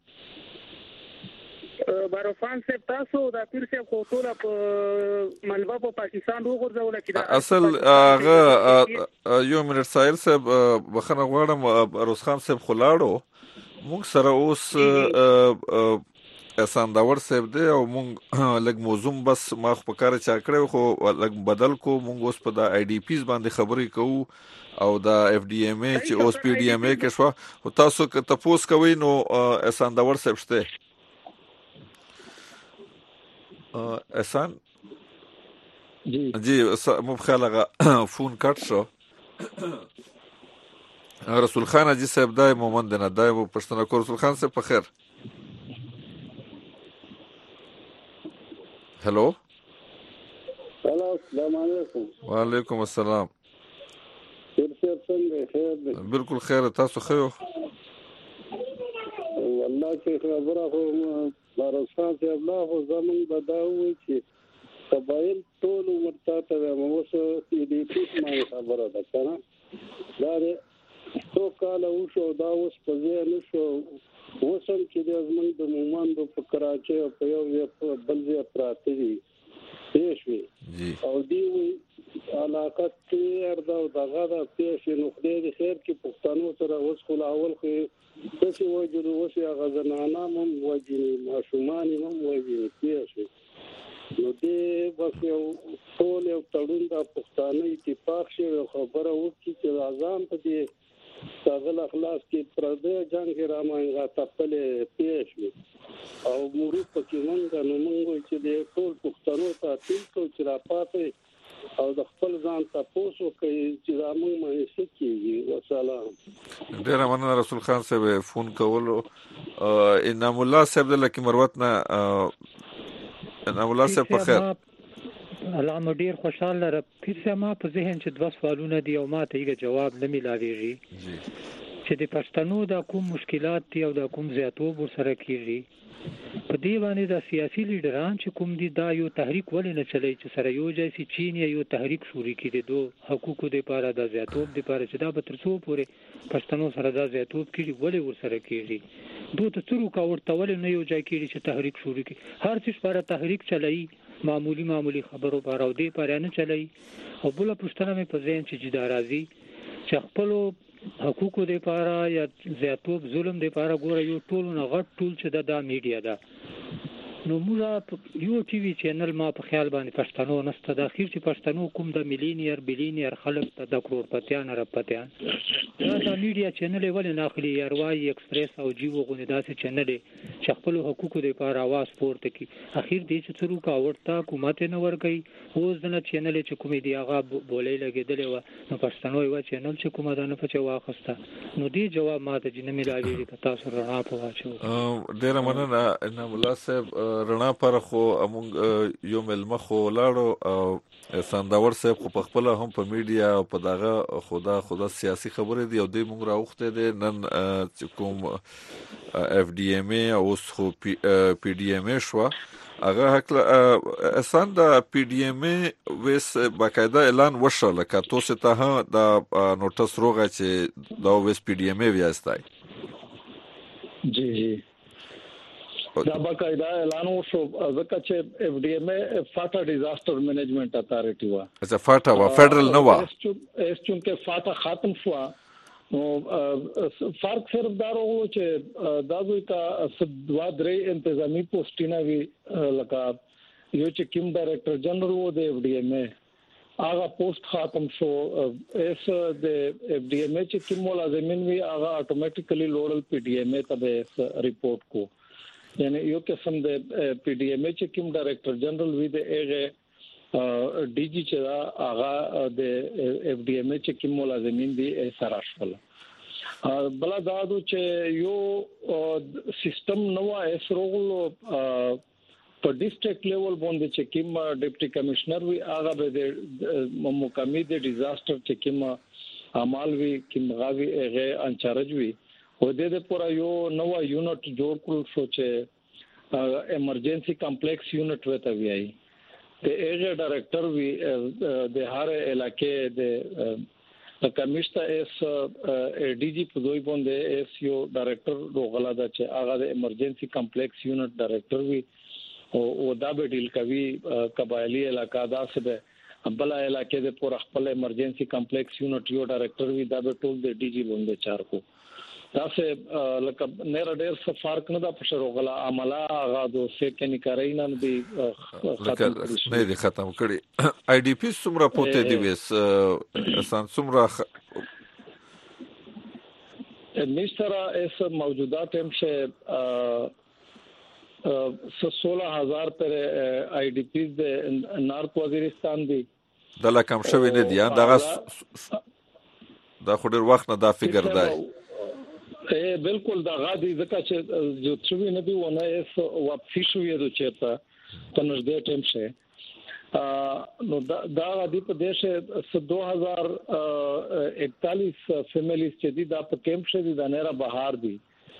باروفان سے تاسو دا پیر سے کوټوله په ملبا په پاکستان وګورځول چې
اصل هغه یو منټ ساحل صاحب بخنه غواړم روز خان صاحب خلاړو موږ سره اوس احسان داور صاحب دی او موږ لګ موضوع بس ما خو په کار چا کړو خو لګ بدل کو موږ اوس په د آی ډی پیز باندې خبرې کوو او د اف ډی ام ای چې اوس پی ډی ام ای کې شو او تاسو که تاسو کوي نو احسان داور صاحب شته احسان
جی
جی مو خیالغه فون کټ شو رسول خان اجي صاحب دای مومند نه دای په پښتنه کو رسول خان صاحب په خیر هلو
هلو السلام علیکم
وعلیکم السلام
خیر څنګه خیر
بالکل خیر تاسو خو
والله چې خبره خو بارسان چې الله خو زمون بداوي چې قبایل ټول ورته ته موږ چې دې ټیټ ما خبره ده کنه دا څو کال وشو دا اوس په ځای نه شو وسم چې د زمون د مومند په کراچي او په یو بل ځای پراته دي پېښوي او دی علاقه کې اردا او دغه د پېښې نو خدای خیر کې پښتنو سره اوس خو اول خو څه وجود اوس یا غزنانه مم وجني ماشومان مم وجني پېښې نو دې بس یو ټول یو تړون د پښتانه اتفاق شي خبره وکړي چې اعظم په دې ساغل اخلاص کې پردې جنگ رامای غاټپلې پېښې او مورو پکې مونږ نو مونږ چې دې ټول پښتنو ته تل کو چې را پاتې او د خپل ځان تاسو کوي چې زموږ مې سکیږي والسلام
ډیر مننه رسول خان صاحب فون کولو انعام الله صاحب د لکه مروت نه انعام الله صاحب په خیر
الله ډیر خوشاله را پیر ما په ذهن چې دوه سوالونه دي او ما ته یې جواب نه ملاويږي چې د پښتنو د کوم مشکلات دي او د کوم زیاتوب سره کیږي په دې باندې د سیاسي لیډران چې کوم دي دا یو تحریک ولې نه چلای چې سره یو ځای چې چین یو تحریک شروع کړي دوه حقوقو لپاره د زیاتوب لپاره چې دا به تر څو پورې پښتنو سره د زیاتوب کړي ولې ور سره کیږي دوه ته څو کا ورته ولې نه یو ځای کړي چې تحریک شروع کړي هر څه لپاره تحریک چلای معمولی معمولی خبرو پر او دې پر نه چلای او بل پښتنه مې په ذهن چې جدا راځي چې خپل حقوقو د لپاره یا زیاتوب ظلم د لپاره ګوره یو ټول نه غټ ټول چې د د میډیا ده نو موږ یو ټي وي چینل ما په خیال باندې پښتنو نسته د اخیر چې پښتنو کوم د ملینیر بلینیر خلک ته د کروڑپتیان رپتیان دا د میډیا چینل ولې نه اخلي یاروای ایکسپریس او جیو غونې داسې چینل چې خپل حقوقو د لپاره आवाज پورته کی اخیر دې چې څرو کا ورته حکومت نه ورګي اوس د چینل چې کومې دی هغه بولې لګیدلې و نو پښتنو یو چینل چې کومه ده نه پچا واخسته نو دې جواب ماته جن ملاوي د تاسو رڼا په واچو
ډیر مننه انعام الله صاحب رڼا پر خو موږ یو ملمه خو لاړو او سانداور صاحب خو په خپل هم په میډیا او په دغه خدا خدا سیاسي خبرې دی او د موږ راوخته دي نن کوم اف ډي ام ای او خو پی ډي ام ای شو هغه حق اسان د پی ډي ام ای وس باقاعده اعلان وشو لکه تاسو ته د نوټس روغه چې دا وس پی ډي ام ای ویاستای
جی جی دا باقاعده اعلان وشو ځکه چې اف ډي ام ای فاټا ډیزاستر منیجمنت اتارټي وا
اچھا فاټا وا فدرل نو وا
اس چونکه فاټا ختم شو
نو فرق صرف دا وروغلو چې دا دوی ته دوا درې انتظامی پوسټونه وی لکه یو چې کوم ډایرکټر جنرال وو د اف ډي ایم اے هغه پوسټ ختم شو اس د اف ډي ایم اے چې کوم ملازمین وی هغه اتوماتیکلی لوړل پی ډي ایم اے ته به ریپورت کو یعنی یو قسم د پی ډي ایم اے چې کوم ډایرکټر جنرال وی د هغه ډي جی چې دا هغه د اف ډي ایم اے چې کوم ملازمین دي سره شول بل دا د چې یو سیستم نو اس روغلو په ډیسټریکټ لیول باندې چې کوم ډیپټي کمشنر وی هغه به د مقامی د ډیزاستر چې کوم اعمال وی کوم غاوی هغه انچارج وی و دې د پورا یو نو یونټ جوړ کړل شو چې ایمرجنسي کمپلیکس یونټ وته وی د هغه ډایرکټر وی د هر علاقې د کمیشته اس ډي جی په دوی باندې اس یو ډایرکټر روغلا دا چې هغه د ایمرجنسي کمپلیکس یونټ ډایرکټر وی او دا به ډیل کوي قبایلی علاقہ دا څه بل علاقې د پور خپل ایمرجنسي کمپلیکس یونټ یو ډایرکټر وی دا به ټول د ډي جی باندې چار کو دا څه لکه نه ډېر څه فرق نه دا په شروغلا عمله هغه د سیکنی کاري نه دی
ختم نه دی ختم کړي آی ډي پی څومره پوتې دی وس اسان څومره
مستر اس موجوده ټیم شه सोलह हज़ार پر آی ډي پی د نارت وزیرستان دی
د لکم شوی نه دی دا دا خو ډېر وخت نه دا فکر دی
اے بالکل دا غادي ځکه چې جو څوی نه دی ونه اس واپسی شوې د چیرته تنځ دې ټیم شه نو دا دا غادي په دیشه دو هزار اکتالیس فیملیز چې دي دا په کیمپ شه دي د نهرا بهار دي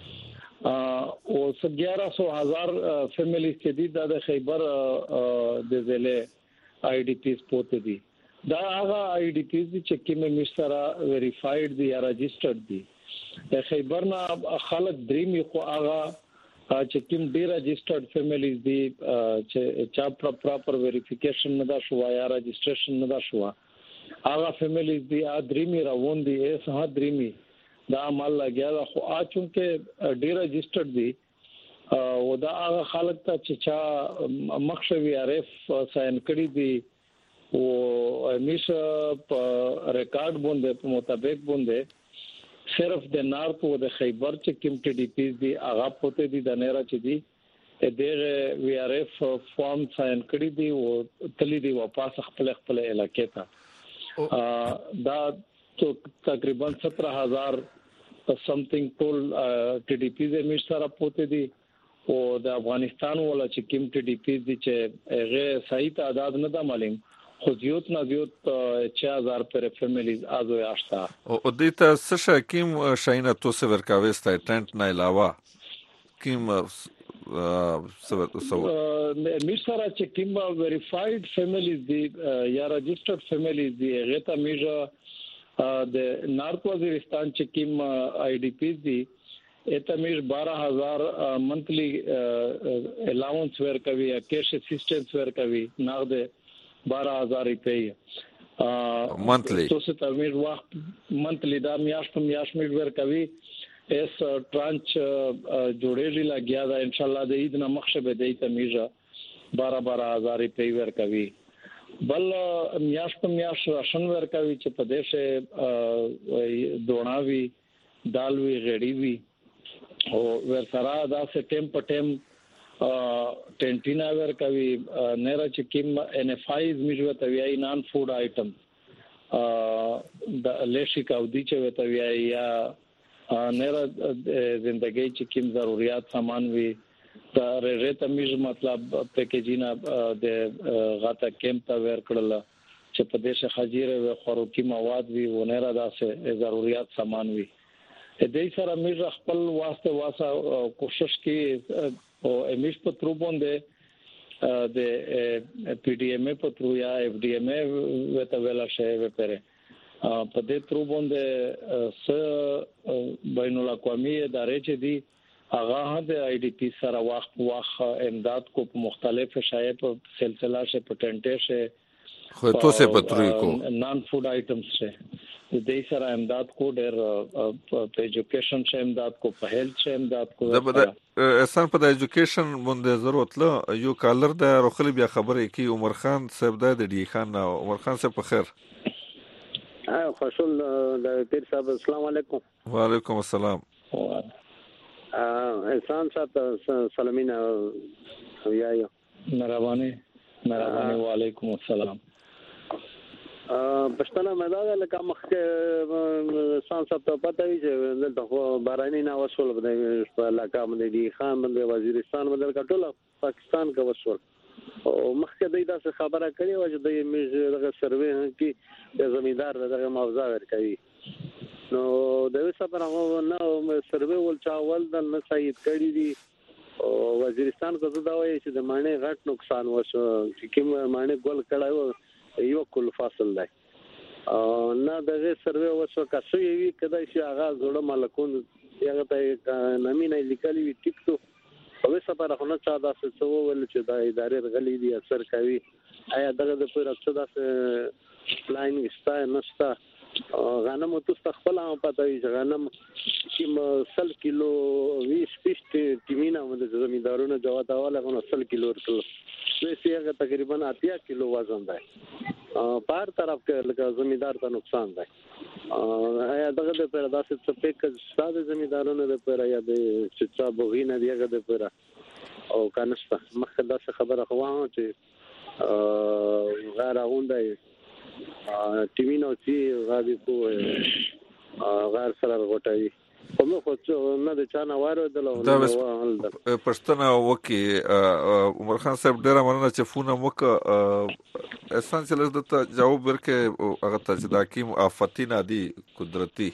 او ग्यारह सौ हज़ार فیملیز چې دي د خیبر د ضلع آی ډي پی پوتې دي دا هغه آی ډي پی چې کومه مشترا ویریفاید دي یا رجسټرډ دي د خیبرنا خلک دریمي خو هغه چې کوم ډیر رجسټرډ فیملیز دي چې چا پراپر ویریفیکیشن نه دا شو یا رجسټریشن نه دا شو هغه فیملیز دي ا دریمي راوون دي اس ها دریمي دا عمل لګیا خو ا چونکه ډیر رجسټرډ دي او دا هغه خلک ته چې چا مخشوي عارف ساين کړی دي او همیشه په ریکارډ باندې په مطابق باندې صرف د نارت او د خیبر چې کوم ټي ډي پی دي هغه پته دي د نهرا چې دي دغه وی ار اف فارم ساين کړی دي او تللی دي واپس خپل خپل علاقې ته دا تقریبا सत्रह हज़ार समथिंग ټول ټي ډي پی زمي سره پته دي او د افغانستان ولا چې کوم ټي ډي پی دي چې هغه صحیح تعداد نه ده معلوم خو زیوت نه زیوت छह हज़ार پر فیملیز ازو یاشتا
او دیتا سشا کیم شاینا تو سور کاوستا ټنټ نه علاوه کیم سو سو
میشترا چې کیم ویریفاید فیملیز دی یا رجسټرډ فیملیز دی هغه ته میجا د نارت وزیرستان چې کیم آی ډي پی دی اته میش بارह हज़ार منتلی الاونس ور کوي یا کیش اسسټنس ور کوي نقد بارह हज़ार روپے
منتلی
تو سے تعمیر وخت منتلی دا میاش په میاش میډ ور کوي اس ټرانچ جوړېږي لګیا دا ان شاء الله د عید نه مخشبه دی ته میجا بارह بارह हज़ार روپے ور کوي بل میاش په میاش راشن ور کوي چې په دیشه دوناوي دالوي غړي وي او ور سره دا سه ټیم په ټیم ټینټینا ور کوي نهرا چې کوم ان اف آیز میجوته وی نان فود آیټم د لیشي کاودي چې وته وی یا نهرا زندګي چې کوم ضرورت سامان وي دا رته میج مطلب پیکیجینا د غاټه کیمپ ته ور کړل چې په دیشه خجیره خوراکي مواد وي و نهرا داسه ضرورت سامان وي دې سره میج خپل واسطه واسه کوشش کوي او امیش په ترو باندې د پی ډي ایم اے په ترو یا اف ډي ایم اے وته ویلا شی وپره په دې ترو باندې س بین الاقوامي ادارې چې دي هغه د آی ډي پی سره وخت وخت امداد کو په مختلف شایع په سلسله شه پټنټه شه
خو تو سه پتروي کو
نان فود آیټمز شه د دې سره امداد کو ډېر په ایجوکیشن شه امداد کو په هیلث شه امداد کو
د احسان په د ایجوکیشن باندې ضرورت له یو کالر د روخلی بیا خبرې کی عمر خان صاحب د ډی خان عمر خان صاحب په خیر
خوشحال د پیر صاحب السلام علیکم
وعلیکم السلام
احسان صاحب سلامین یایو
مهرباني مهرباني وعلیکم السلام
پښتنه مدار لکه مخکې سان صاحب ته پته وی چې دلته باراني نه وصول باندې په علاقه باندې دی خان باندې وزیرستان باندې ټول پاکستان کا وصول او مخکې د داسې خبره کړې و چې د میز دغه سروې کې زمیندار دغه معاوضه ورکوي نو د وسه پر هغه نه سروې ول چاول د نه صحیح کړی دي او وزیرستان کو دا وایي چې د معنی غټ نقصان وشو چې کوم معنی ګول کړای یو کل فاصل دی او نه دغه سروې وشو کاسو یوي کدا چې هغه زړه ملکون هغه ته نامینه لیکلي وي ټیکټو او سفر خو نه چا داسې څو ول چې د ادارې غلي دي اثر کوي آیا دغه د پر څه داسې پلان استا نشتا غنم تو خپل هم پته وي چې غنم چې سل کیلو بیس پښت ټیمینا د زمیندارونو جواب والا غو سل کیلو ورکړل ویسه هغه تقریبا اتیا کیلو وزن دی په طرف کې لکه زمیندار ته نقصان دی آیا دغه د پر داسې څه پېک ساده زمیندارونو د پر یا د چې بوغینه دیغه د پر او کنسته مخه داسې خبره خو واه چې غیر غونډه ټیمینو چې غادي کو غیر سره غټای کومه خو نه د چانه واره دلته
پښتنه وکي عمر خان صاحب ډیره مننه چې فون موک احسان چې لږ د جواب ورکې هغه ته چې د حکیم آفتین عادي قدرتي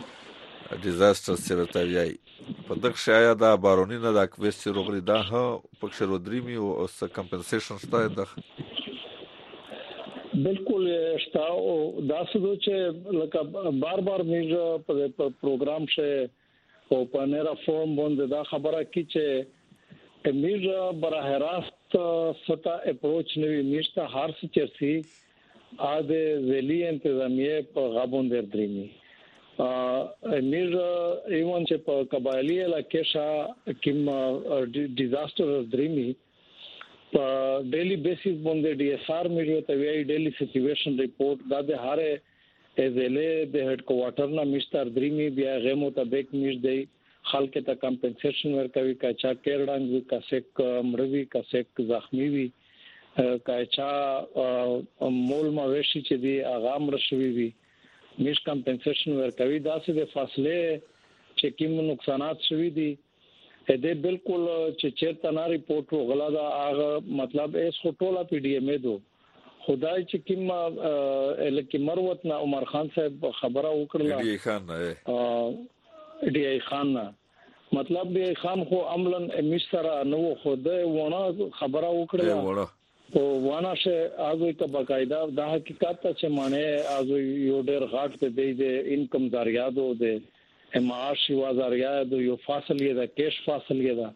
ډیزاستر چې ورته ویای په دغه شایا دا بارونی نه د کویس روغلی دا ها پکښ رودریمی او س کمپنسیشن شته د
بالکل شتا او دا څه چې لکه بار بار میږه په پروګرام شه او په نره فورم باندې دا خبره کی چې میږه براه راست ستا اپروچ نوی میشته هر څه چرسي اده ویلی انتظامیه په غابون درځري ا میږه ایون چې په قبایلی علاقې شا کوم ډیزاستر درېمي په ډیلی بیسس باندې ډي اس آر میږي ته وی ډیلی سچويشن ریپورت دا د هاره ازله د هډ کوارټر نه مستر درېمي بیا غو مطابق میږ دی خلک ته کمپنسیشن ورکوي کا چا کېرډنګ کا سیک مړوي کا سیک زخمی وي کا چا مول موشي چې دی اغام رشوي وي میش کمپنسیشن ورکوي دا څه د فاصله چې کوم نقصانات شوي دي دې بالکل چې چیرته نه ریپورت وغلا دا هغه مطلب ایس خټولا پی ډی ایم دو خدای چې کوم الکی مروت نه عمر خان صاحب خبره وکړه
ډی خان
نه ډی خان نه مطلب ډی خان خو عملاً مشترا نو خدای ونه خبره وکړه او ونه شه هغه ته باقاعده د حقیقت ته معنی هغه یو ډیر غاټ ته دی د انکم داریادو د معاش وزاریا د یو فاصله ده کیش فاصله ده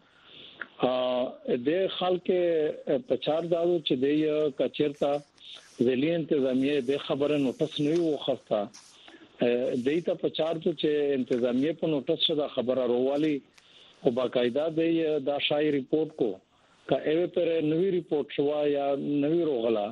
ا د خلک په چار دالو چې د کچرتا ذلی انتظامیه د خبره نوټس نه یو خسته د ته په چار چې انتظامیه په نوټس شدا خبره روالي او باقاعده د دا شای ریپورت کو کا ایو پر نوی ریپورت شوا یا نوی روغلا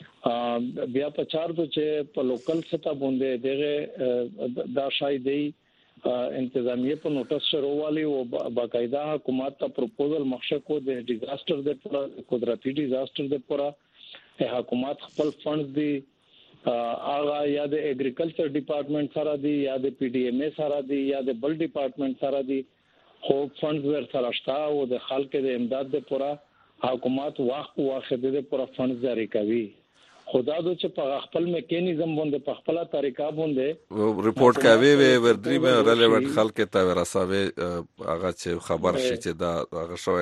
بیا په چار چې په لوکل سطح باندې دغه دا شای دی انتظامیه په نوټس شروعالي او باقاعده حکومت ته پروپوزل مخشه کو د ډیزاستر د پورا قدرتي ډیزاستر د پورا حکومت خپل فند دی اغه یا د اګریکلچر ډپارټمنټ سره دی یا د پی ډی ایم ای سره دی یا د بل ډپارټمنټ سره دی خو فند ور سره شتا او د خلکو د امداد د پورا حکومت واخ واخد د پورا فند جاری کوي خدا دو چې په خپل میکانیزم باندې په خپل طریقه باندې
ریپورت کوي وردري مې ریلیونت خلک ته ورسوي هغه چې خبر شي چې دا هغه شوی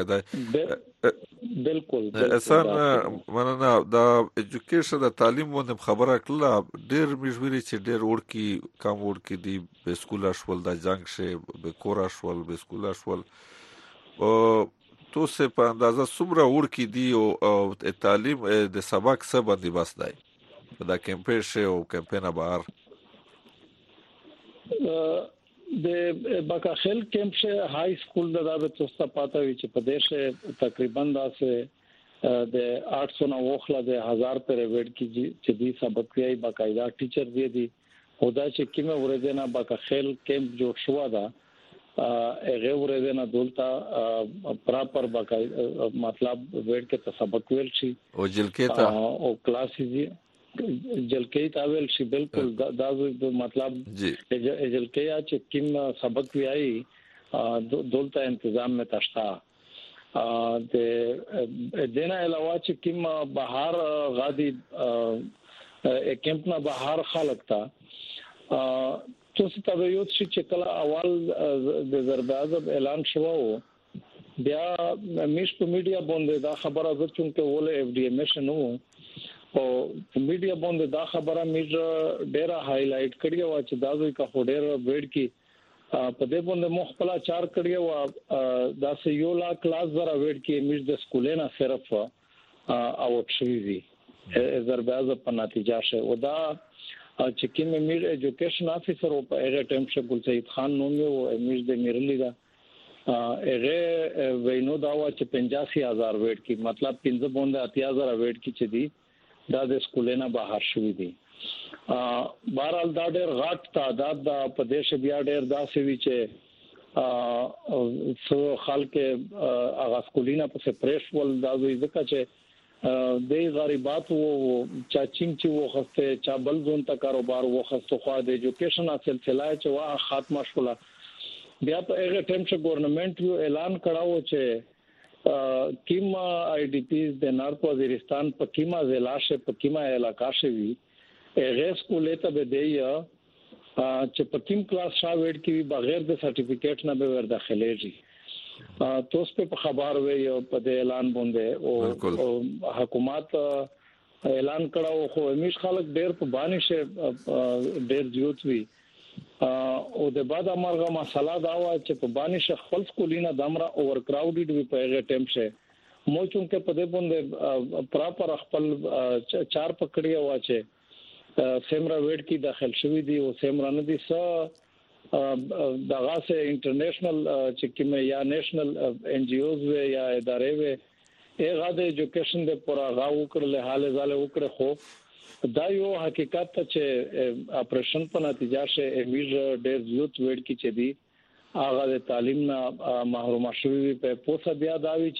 دی
بالکل
احسان مننه دا ایجوکیشن د تعلیم باندې خبره کړله ډیر مجبوري چې ډیر ورکی کم ورکی دی په سکول شول د جنگ شه به کورا شول به سکول شول او تو سه په اندازه څومره ورکی دی او تعلیم د سبق څه باندې بس دی دا کمپین شه او کمپین بهر
د باکاخیل کیمپ شه های سکول د دابه توستا پاتا وی چې په دیشه تقریبا داسه د آٹھ سو نو وخله د هزار پر وډ کی چې دی سبق کوي باقاعده ټیچر دی دی خدا چې کیمه ورته نه باکاخیل کیمپ جوړ شو دا هغه ورته نه دولتا پراپر باقاعده مطلب وډ کې سبق ویل شي
او جلکې تا
او کلاسز جلکې تاویل شي بالکل دا د مطلب جلکې چې کوم سبق ویایي دولته تنظیم میں تشتا د دینا علاوه چې کوم بهار غادي کیمپ نه بهار خلک تا تاسو ته یو چې کله اول د ضربازب اعلان شوو بیا میش په میډیا باندې دا خبره ده چې ول اف ډی ایم شنو او میډیا باندې دا خبره میډ ډیره هایلایټ کړی و چې دا دوی کا هډیر ویډ کی په دې باندې مخبلا چار کړی و دا سه یو لا کلاس زرا ویډ کی میډ د سکولینه صرف اوټ شوی وی ضرباز په نتیجه شه او دا چې کوم میډ ایجوکیشن افیسر او په هغه ټیم شه ګل سید خان نوم یو میډ د میرلی دا هغه وینو دا و چې پنځاسي هزار ویډ کی مطلب پنځه باندې اتیا هزار ویډ کی چې دی دا د سکولینه بهر شوی دي بهرال دا ډېر غټ تعداد د پردیش بیا ډېر داسې وی چې سو خلک هغه سکولینه په پریش ول دا وی ځکه چې د غریبات وو چاچینګ چې وو خسته چا بل ځون ته کاروبار وو خسته خو د ایجوکیشن سلسله چې وا ختمه شوله بیا په هغه ټیم چې ګورنمنت یو اعلان کړاو چې کیما آی ډی پیز د نارت وزیرستان په کیما ضلع شه په کیما علاقہ شوی هغه سکول ته به دی چې په کیم کلاس شاوډ کی بغیر د سرټیفیکیټ نه به ور داخليږي توس په خبر وې په د اعلان باندې او حکومت اعلان کړه خو همیش خلک ډېر په باندې شه ډېر زیات وی او د بعد امرغه مسله دا و چې په باندې خپل سکولینه دمره اوور کراودډ وی په هغه ټیم شه مو چونکه په دې باندې پراپر خپل چار پکړی و چې سیمرا ویډ کی داخل شوی دی او سیمرا نه دي س دغه سه انټرنیشنل چې کوم یا نېشنل ان جی اوز و یا ادارې و هغه د ایجوکیشن د پورا غاو کړل حال زاله وکړه خو دا یو حقیقت ته چې اپریشن په نتیجه شه امیر ډېر زیات ویډ کی چې دی هغه د تعلیم نه محروم شوی په پوسه بیا دا وی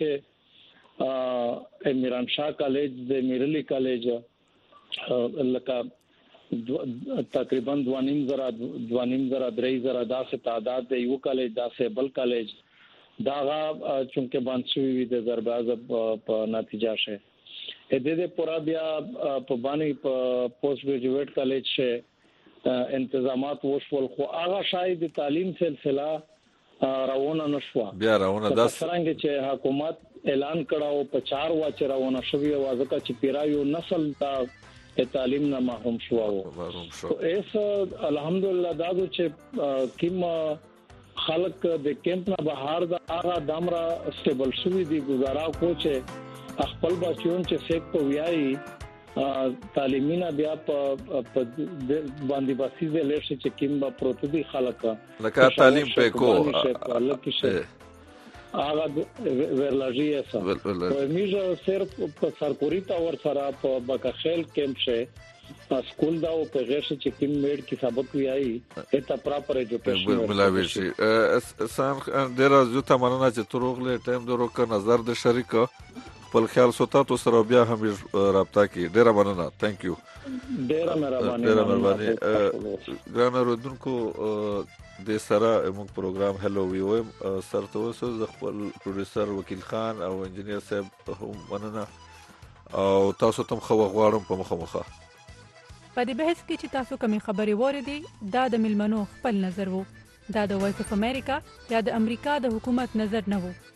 چې امیران شاه کالج د میرلی کالج لکه تقریبا دوانیم زرا دوانیم زرا درې زرا داسې تعداد د یو کالج داسې بل کالج داغه چونکه باندې شوی د ضرباز په نتیجه شه ا دې د پورا بیا په باندې په پوسټ ګریجویټ کالج شه انتظامات وشول خو هغه شاید تعلیم سلسله راونه نشو
بیا راونه د
څنګه چې حکومت اعلان کړه په چار واچ راونه شوی وازکه چې پیرایو نسل ته تعلیم نه محروم شو
محروم شو
ایس الحمدلله دا چې کیم خلق د کیمپ نه بهر د هغه دمره سټیبل شوی دی گزارا کو چې خپل بچون چې سیک په ویاي تعلیمینا بیا په باندې باسیزه لشه چې کیم با پروتدي خلک
لکه تعلیم په کو
هغه ورلاجی اسا په میجو صرف په سرکوریتا ور سره په باکاخیل کیمپ شه سکول دا او په غیر چې کیم میډ کی سبق ویاي اته پراپر ایجوکیشن
ملاوي شي سان ډیر زوته مننه چې تروغله ټیم درو کا نظر د شریک خپل خیال سوتاتو سره بیا هم رابطه کی ډیره مننه ثانک یو
ډیره مهرباني
ډیره مهرباني ګران اوردونکو د سره موږ پروګرام هلو وی او سره اوسه د خپل پروډوسر وکیل خان او انجنیر صاحب هم مننه او تاسو ته خو غواړم په مخه مخه
په دې بحث کې چې تاسو کومې خبرې وریدي دا د ملمنو خپل نظر وو دا د وایس اف امریکا یا د امریکا د حکومت نظر نه وو